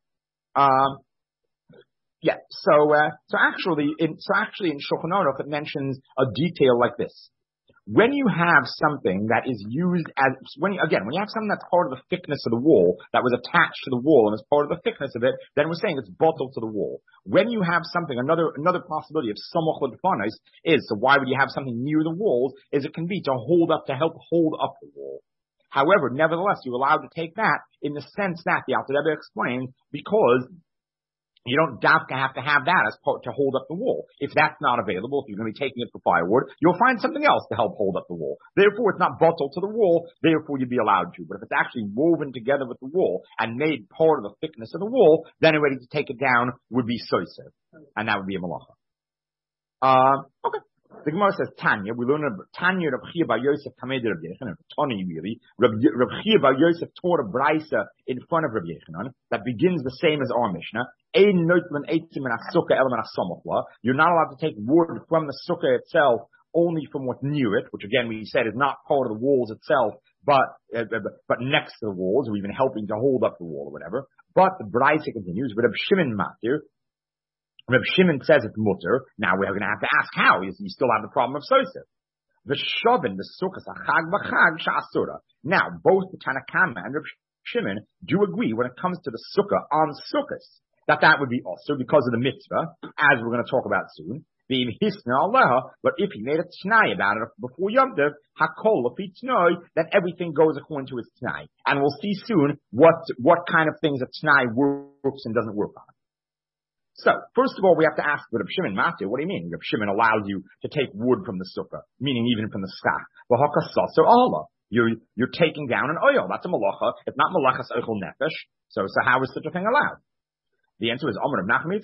Yeah. So actually in Shulchan Aruch it mentions a detail like this. When you have something that is used when you have something that's part of the thickness of the wall, that was attached to the wall and is part of the thickness of it, then we're saying it's bottled to the wall. When you have something, another possibility of samoch l'defanos is, so why would you have something near the walls, is it can be to help hold up the wall. However, nevertheless, you're allowed to take that in the sense that the Alter Rebbe explains, because you don't dafka have to have that as part to hold up the wall. If that's not available, if you're going to be taking it for firewood, you'll find something else to help hold up the wall. Therefore, it's not bottled to the wall, therefore you'd be allowed to. But if it's actually woven together with the wall and made part of the thickness of the wall, then ready to take it down would be soiser. And that would be a malacha. Okay. the Gemara says Tanya. We learn Tanya Reb Chia bar Yosef Kamed Reb Yechanan. Tani really. Reb Chia bar Yosef taught a brisa in front of Reb Yechanan that begins the same as our Mishnah. You're not allowed to take wood from the sukkah itself, only from what's near it, which again we said is not part of the walls itself, but next to the walls, or even helping to hold up the wall or whatever. But the brisa continues. Reb Shimon Matir. Reb Shimon says it's mutter. Now we're going to have to ask how. You still have the problem of Sosef. The Shovin, the Sukkah, Chag v'Chag sha'asura. Now, both the Tanakama and Reb Shimon do agree when it comes to the Sukkah on Sukkahs, that would be also because of the mitzvah, as we're going to talk about soon. But if he made a t'nai about it before Yom Tov, hakol lefi t'nai, then everything goes according to his t'nai. And we'll see soon what kind of things a t'nai works and doesn't work on. So, first of all, we have to ask Reb Shimon Matir, what do you mean? Reb Shimon allows you to take wood from the sukkah, meaning even from the skach. You're taking down an oil. That's a malacha. It's not malachas oichel nefesh. So how is such a thing allowed? The answer is, we're talking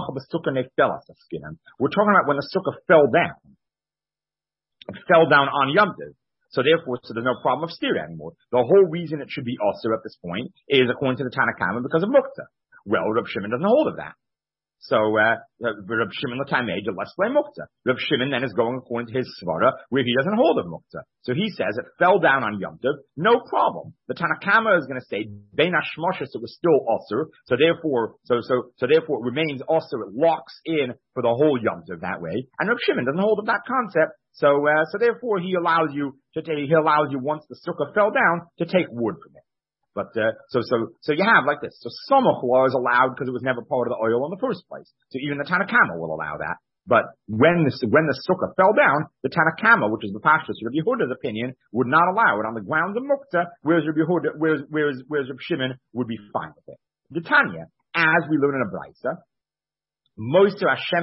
about when the sukkah fell down. It fell down on Yom Tov. So therefore, there's no problem of stira anymore. The whole reason it should be also at this point is according to the Tanakama because of muktzah. Well, Reb Shimon doesn't hold of that. So, Reb Shimon l'tamei, let's play muktzah. Reb Shimon then is going according to his svara, where he doesn't hold of muktzah. So he says it fell down on Yom Tov, no problem. The Tanakama is going to say, bein hashmoshes, it was still osur, so therefore it remains osur, it locks in for the whole Yom Tov that way. And Reb Shimon doesn't hold of that concept, so therefore he allows you once the sukkah fell down to take wood from it. But, so you have like this. So Samach law is allowed because it was never part of the oil in the first place. So even the Tanakama will allow that. But when the sukkah fell down, the Tanakama, which is the Pashtus, Rabbi Yehuda's opinion, would not allow it on the grounds of Muktzah, whereas Reb Shimon would be fine with it. The Tanya, as we learn in a Brisa, the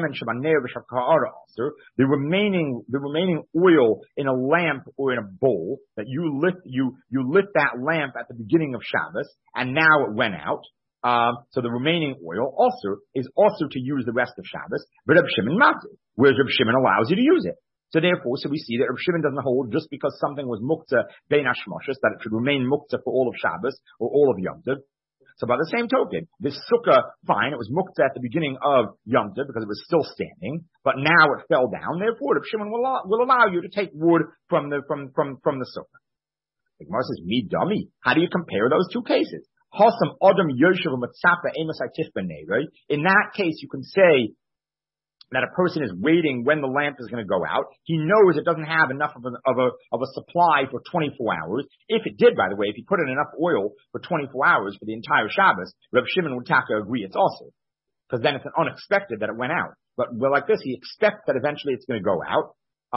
remaining oil in a lamp or in a bowl that you lit that lamp at the beginning of Shabbos and now it went out. So the remaining oil is also to use the rest of Shabbos, but Reb Shimon Matir, whereas Reb Shimon allows you to use it. So therefore, we see that Reb Shimon doesn't hold just because something was muktzah bein hashmoshes that it should remain muktzah for all of Shabbos or all of Yom Tov. So by the same token, this sukkah, fine, it was muktzah at the beginning of Yom Tov because it was still standing, but now it fell down. Therefore, Reb Shimon will allow you to take wood from the sukkah. The Gemara says, "Mi dummy." How do you compare those two cases? Hasam adam yoshev u'matzapa emes ha'tich b'nei. Right? In that case, you can say that a person is waiting when the lamp is going to go out. He knows it doesn't have enough of a supply for 24 hours. If it did, by the way, if he put in enough oil for 24 hours for the entire Shabbos, Reb Shimon would agree it's also. Because then it's unexpected that it went out. But like this, he expects that eventually it's going to go out.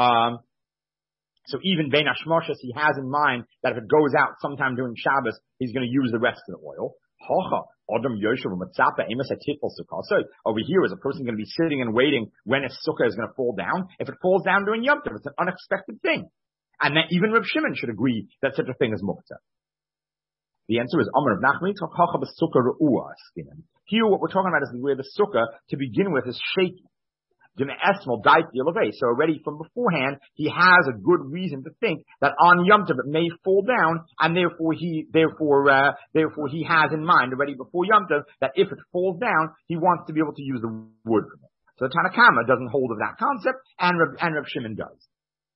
So even bein hashmoshes, he has in mind that if it goes out sometime during Shabbos, he's going to use the rest of the oil. Over here is a person going to be sitting and waiting when his sukkah is going to fall down. If it falls down during Yom Tov, it's an unexpected thing. And that even Reb Shimon should agree that such a thing is muktzah. The answer is Amar of Nachmi, here what we're talking about is where the sukkah, to begin with, is shaky. So already from beforehand, he has a good reason to think that on Yom Tov it may fall down, and therefore he has in mind already before Yom Tov that if it falls down, he wants to be able to use the wood from it. So the Tanakama doesn't hold of that concept, and Reb Shimon does.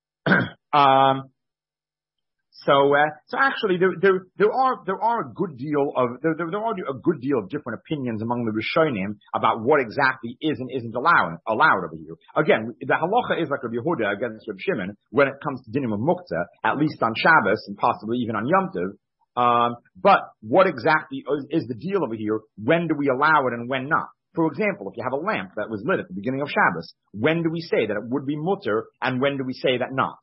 So actually there are a good deal of different opinions among the Rishonim about what exactly is and isn't allowed over here. Again, the halacha is like Rabbi Yehuda against Reb Shimon when it comes to dinim of muktzah, at least on Shabbos and possibly even on Yom Tov. But what exactly is the deal over here? When do we allow it and when not? For example, if you have a lamp that was lit at the beginning of Shabbos, when do we say that it would be mutter and when do we say that not?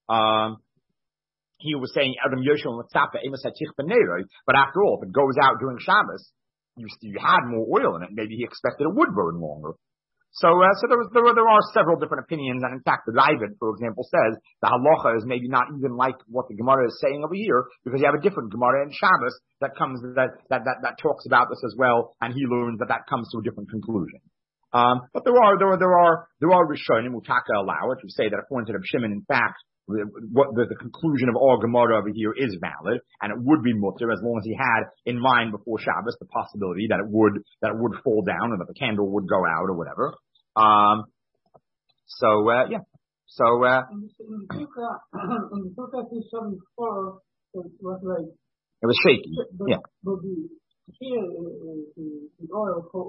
He was saying Adam Yoshua Matzapa Amos Hatich Benero, but after all, if it goes out during Shabbos, you had more oil in it. Maybe he expected it would burn longer. So there are several different opinions, and in fact, the Ravid, for example, says the halacha is maybe not even like what the Gemara is saying over here, because you have a different Gemara in Shabbos that talks about this as well, and he learns that comes to a different conclusion. But there are Rishonim who allow it, who say that according to the Shimon, in fact, what the conclusion of all Gemara over here is valid, and it would be mutter as long as he had in mind before Shabbos the possibility that it would fall down or that the candle would go out or whatever. Yeah. So in the Sukkah 74, it was like it was shaky. Yeah. But the oil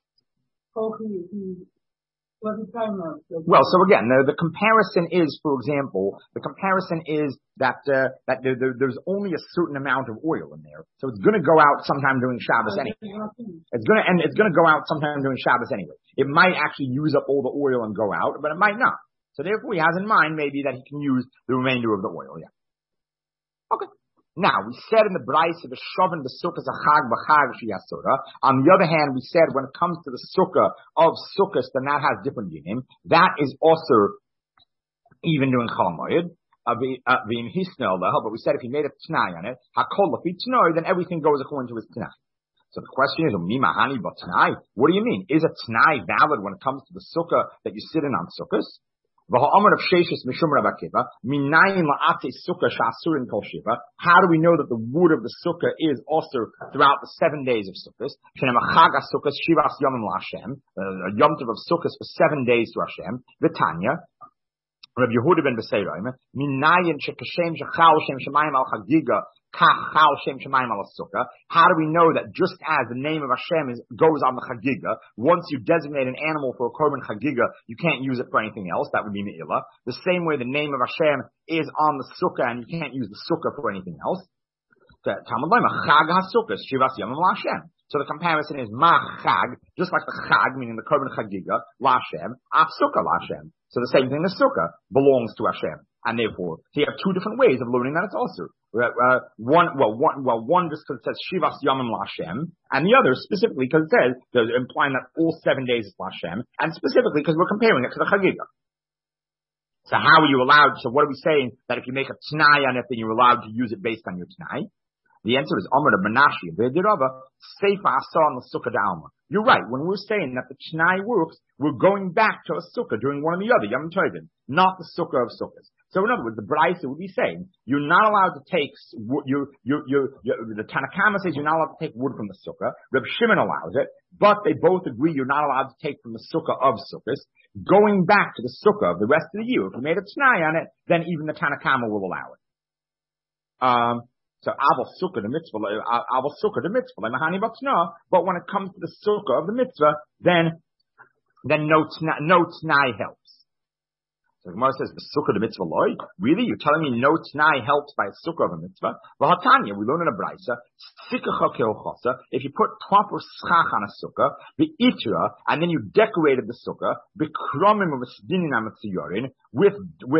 well, so again, the comparison is, for example, that there's only a certain amount of oil in there, so it's going to go out sometime during Shabbos anyway. It's going to go out sometime during Shabbos anyway. It might actually use up all the oil and go out, but it might not. So therefore, he has in mind maybe that he can use the remainder of the oil. Yeah. Okay. Now, we said in the Braisa, the Shovin, the Sukkah, the Chag, B'Chag, Shiyasura. On the other hand, we said when it comes to the Sukkah of Sukkahs, then that has different dinim. That is also even doing Chol Moed. But we said if he made a T'nai on it, Hakol Lafi T'nai, then everything goes according to his T'nai. So the question is, what do you mean? Is a T'nai valid when it comes to the Sukkah that you sit in on Sukkahs? How do we know that the wood of the sukkah is also throughout the 7 days of sukkahs? Yom Tov of sukkahs for 7 days to Hashem. V'tanya, Rabbi Yehuda ben Beseiraim, minayin shekashem shechal shem shemayim al chagiga kachal shem shemayim al sukkah. How do we know that just as the name of Hashem goes on the chagiga, once you designate an animal for a korban chagiga, you can't use it for anything else? That would be me'ilah. The same way the name of Hashem is on the sukkah, and you can't use the sukkah for anything else. So the comparison is ma chag, just like the chag, meaning the korban chagiga, lashem, af sukkah lashem. So the same thing as sukkah belongs to Hashem, and therefore so you have two different ways of learning that it's also one just because it says shivas yamim lashem, and the other specifically because it says implying that all 7 days is lashem, and specifically because we're comparing it to the chagiga. So how are you allowed? So what are we saying that if you make a t'nai on it, then you're allowed to use it based on your t'nai? The answer is Amar Banashi, Vedirava, Seifa Asa on the Sukkah Dalma. You're right. When we're saying that the T'nai works, we're going back to a Sukkah during one or the other, Yom Tovim, not the Sukkah of Sukkahs. So in other words, the Braisa would be saying, you're not allowed to take, the Tanakama says you're not allowed to take wood from the Sukkah. Reb Shimon allows it, but they both agree you're not allowed to take from the Sukkah of Sukkahs. Going back to the Sukkah of the rest of the year, if you made a T'nai on it, then even the Tanakama will allow it. So aval sukkah the mitzvah, but when it comes to the sukkah of the mitzvah, then no t'nai helps. So the Gemara says the sukkah the mitzvah loy. Really, you're telling me no t'nai helps by a sukkah of a mitzvah? V'hatanya, we learn in a brayso, if you put proper schach on a sukkah, the itra, and then you decorated the sukkah, b'kromim of sdinim amatziyorin, with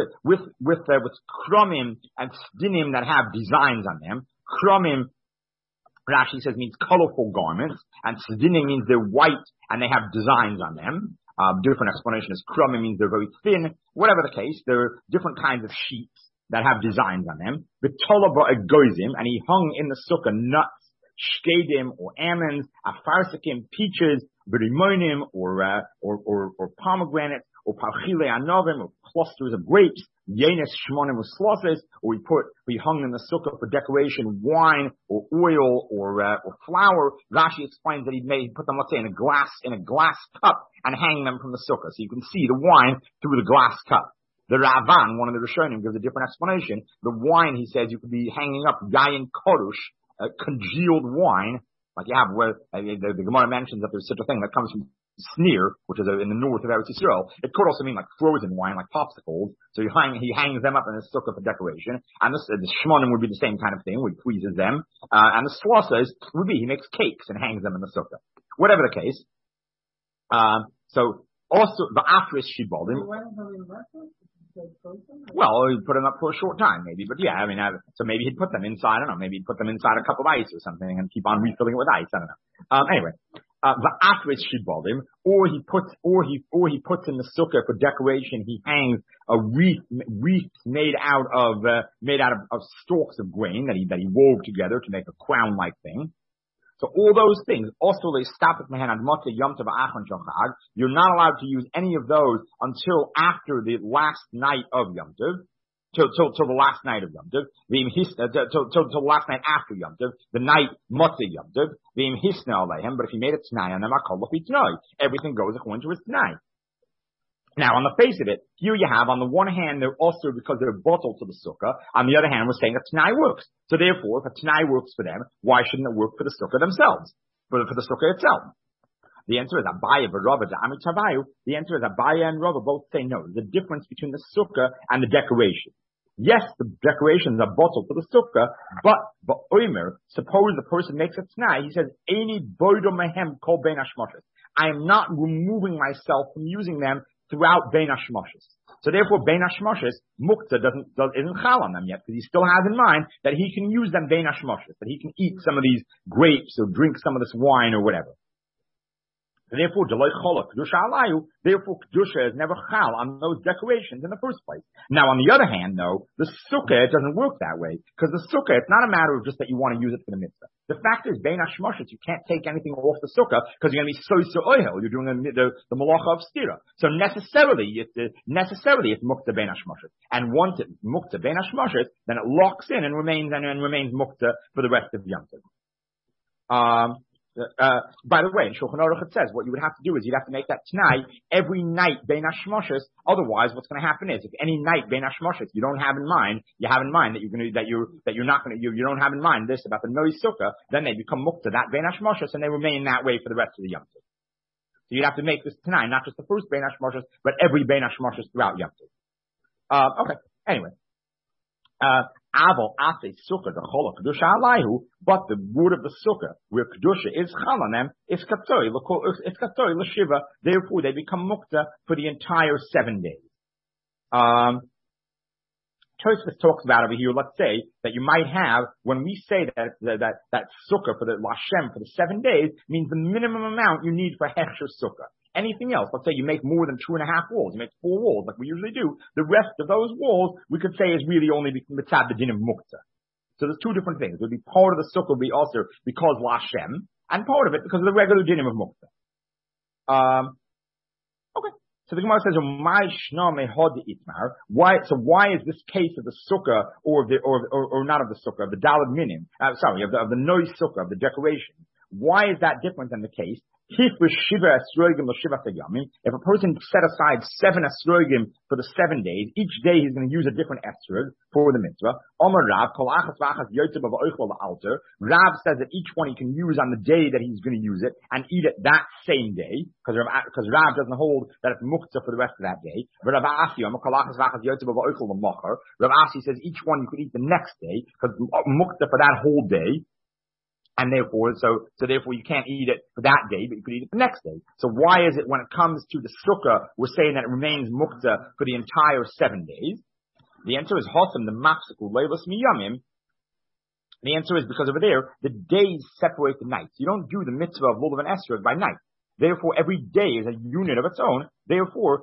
kromim and sdinim that have designs on them. Kromim, Rashi says, means colorful garments, and sdinim means they're white and they have designs on them. Different explanation is kromim means they're very thin. Whatever the case, there are different kinds of sheets that have designs on them. B'tolaba egoizim, and he hung in the sukkah nuts, shkedim or almonds, afarsikim, peaches, berimonim or pomegranates, or parchile anovim, or clusters of grapes, yenis shmonim uslosses, or we hung in the sukkah for decoration wine or oil or flour. Rashi explains that he put them, let's say, in a glass cup and hang them from the sukkah, so you can see the wine through the glass cup. The Ravan, one of the Rishonim, gives a different explanation. The wine, he says, you could be hanging up yayin korush, congealed wine, like you have where the Gemara mentions that there's such a thing that comes from Sneer, which is in the north of Eretz Yisrael. It could also mean like frozen wine, like popsicles. So he hangs them up in his sukkah for decoration. And the shmonim would be the same kind of thing, where he freezes them. And the slosas would be, he makes cakes and hangs them in the sukkah. Whatever the case. So also, the afris shibolim. Well, he'd put them up for a short time, maybe. But yeah, so maybe he'd put them inside, I don't know, maybe he'd put them inside a cup of ice or something and keep on refilling it with ice, I don't know. Anyway, the afris shibolim, or he puts in the sukkah for decoration, he hangs a wreath made out of stalks of grain that he wove together to make a crown-like thing. So all those things, also they stop at Mehen Admata Yom Tov Achon Shachag. You're not allowed to use any of those until after the last night of Yom Tov. Till the last night of Yom Tov, till the last night after Yom Tov, the night Motzei Yom Tov, but if he made it T'nai on them, everything goes according to his T'nai. Now, on the face of it, here you have, on the one hand, they're also, because they're bottled to the sukkah, on the other hand, we're saying that T'nai works. So therefore, if a T'nai works for them, why shouldn't it work for the sukkah themselves? For the sukkah itself? The answer is Abaya v'Rava da'amid Tavayu. The answer is Abaya and Rava both say no. There's a difference between the sukkah and the decoration. Yes, the decorations are bottled for the sukkah, but Oimer, suppose the person makes a t'nai, he says, Eini boido mehem kol bein hashmoshes. I am not removing myself from using them throughout bein hashmoshes. So therefore, bein hashmoshes, mukta isn't chal on them yet, because he still has in mind that he can use them bein hashmoshes, that he can eat some of these grapes or drink some of this wine or whatever. Therefore, therefore, Kedusha is never chal on those decorations in the first place. Now, on the other hand, though, the sukkah, it doesn't work that way. Because the sukkah, it's not a matter of just that you want to use it for the mitzvah. The fact is, bein hashmoshes, you can't take anything off the sukkah because you're going to be so oihel. You're doing the malacha of stira. So necessarily, it's mukta bein hashmoshes. And once it's mukta bein hashmoshes, then it locks in and remains mukta for the rest of Yom Tov. By the way, in Shulchan Aruch it says what you would have to do is you'd have to make that t'nai every night bein hashmoshes. Otherwise, what's going to happen is if any night bein hashmoshes you don't have in mind, you have in mind that you don't have in mind this about the noi sukkah, then they become mukta that bein hashmoshes and they remain that way for the rest of the Yom Tov. So you'd have to make this t'nai not just the first bein hashmoshes, but every bein hashmoshes throughout Yom Tov. Okay. Anyway. Aval ase sukkah the chol kedusha alayhu, but the wood of the sukkah where kedusha is chal on them is katori l'shiva. Therefore, they become mukta for the entire 7 days. Tosfos talks about over here. Let's say that you might have when we say that sukkah for the Lashem for the 7 days means the minimum amount you need for hechsher sukkah. Anything else, let's say you make more than 2.5 walls, you make 4 walls like we usually do, the rest of those walls we could say is really only mitzad the din of mukta. So there's two different things. It would be part of the sukkah would be also because Lashem, and part of it because of the regular din of mukta. Okay. So the Gemara says, why is this case of the sukkah or not of the sukkah, of the dalad minim, of the noise sukkah, of the decoration? Why is that different than the case? If a person set aside 7 esrogim for the 7 days, each day he's going to use a different esrog for the mitzvah. Rav says that each one he can use on the day that he's going to use it and eat it that same day, because Rav doesn't hold that it's muktzah for the rest of that day. Rav Asi says each one you could eat the next day, because muktzah for that whole day. And therefore, so therefore you can't eat it for that day, but you could eat it the next day. So why is it when it comes to the sukkah, we're saying that it remains mukta for the entire 7 days? The answer is hosam the mafsiku leilos miyamim. The answer is because over there, the days separate the nights. You don't do the mitzvah of lulav and esrog by night. Therefore, every day is a unit of its own. Therefore,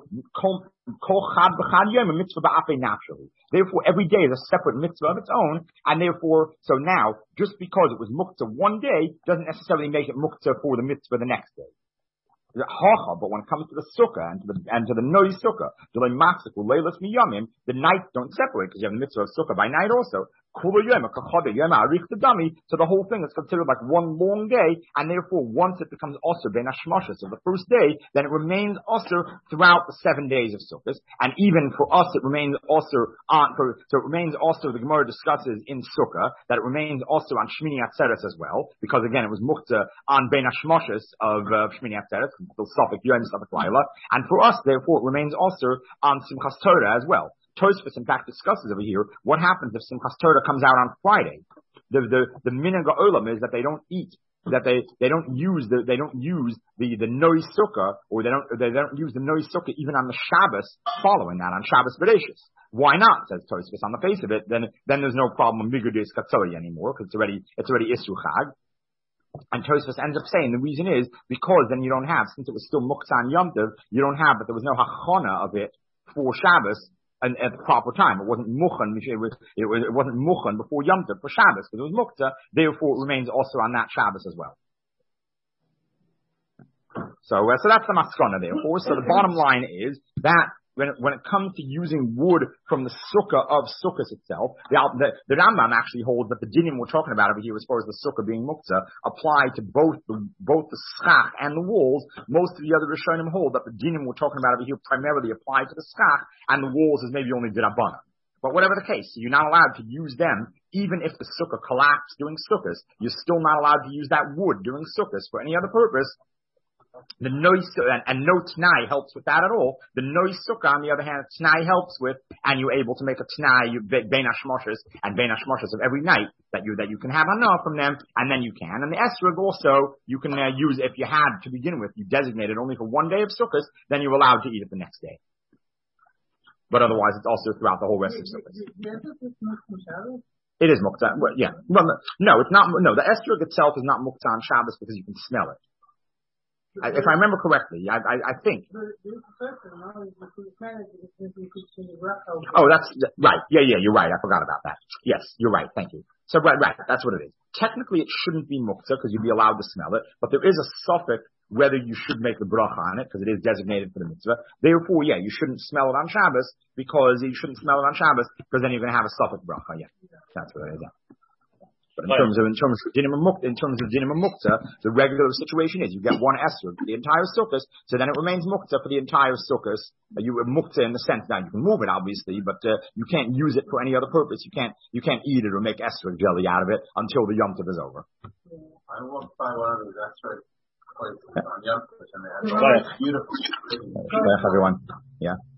Therefore, every day is a separate mitzvah of its own. And therefore, so now, just because it was muktzah one day, doesn't necessarily make it muktzah for the mitzvah the next day. But when it comes to the sukkah and to the noi sukkah, the nights don't separate because you have the mitzvah of sukkah by night also. So the whole thing is considered like one long day, and therefore once it becomes also ben hashmoshes of the first day, then it remains also throughout the 7 days of sukkahs, and even for us it remains also so it remains also, the Gemara discusses in sukkah that it remains also on Shmini Atzeres as well, because again it was mukta on ben hashmoshes of Shmini Atzeres, and for us therefore it remains also on Simchas Torah as well. Tosfos in fact discusses over here what happens if Simchas Torah comes out on Friday. The minhag ha'olam is that they don't eat, that they don't use the noi sukkah, or they don't use the noi sukkah even on the Shabbos following that, on Shabbos Bereshis. Why not? Says Tosfos. On the face of it, then there's no problem with Migudis Katzori anymore, because it's already Isru Chag. And Tosfos ends up saying the reason is because then you don't have, since it was still Muktzah Yom Tov, but there was no hachana of it for Shabbos. And at the proper time, it wasn't muchan. It wasn't muchan before Yom Tov for Shabbos because it was mukta. Therefore, it remains also on that Shabbos as well. So that's the maskana therefore. So the bottom line is that when it comes to using wood from the sukkah of sukkahs itself, the Rambam actually holds that the dinim we're talking about over here, as far as the sukkah being muktzah, apply to both the schach and the walls. Most of the other Rishonim hold that the dinim we're talking about over here primarily apply to the schach, and the walls is maybe only dirabbanan. But whatever the case, you're not allowed to use them, even if the sukkah collapsed doing sukkahs. You're still not allowed to use that wood doing sukkahs for any other purpose. The noise, and no t'nai helps with that at all. The noise sukkah, on the other hand, t'nai helps with, and you're able to make a t'nai, bein hashmoshes, and bein hashmoshes of every night, that you can have enough from them, and then you can. And the esrog also, you can use, if you had to begin with, you designated only for one day of sukkahs, then you're allowed to eat it the next day. But otherwise, it's also throughout the whole rest of sukkahs. It is muktzah. Well, yeah. Well, no, it's not. No, the esrog itself is not muktzah on Shabbos because you can smell it. If I remember correctly, I think. Oh, that's right. Yeah, you're right. I forgot about that. Yes, you're right. Thank you. So, right, that's what it is. Technically, it shouldn't be muktzah because you'd be allowed to smell it, but there is a suffix whether you should make the bracha on it because it is designated for the mitzvah. Therefore, yeah, you shouldn't smell it on Shabbos because then you're going to have a suffix bracha. Yeah, that's what it is. But in terms of dinim of muktzah, the regular situation is you get one esrog for the entire sukkahs, so then it remains muktzah for the entire sukkahs. You muktzah in the sense now you can move it obviously, but you can't use it for any other purpose. You can't eat it or make esrog jelly out of it until the Yom Tov is over. I walked by one of those esrog places on Yom Tov and they had beautiful. Everyone, yeah.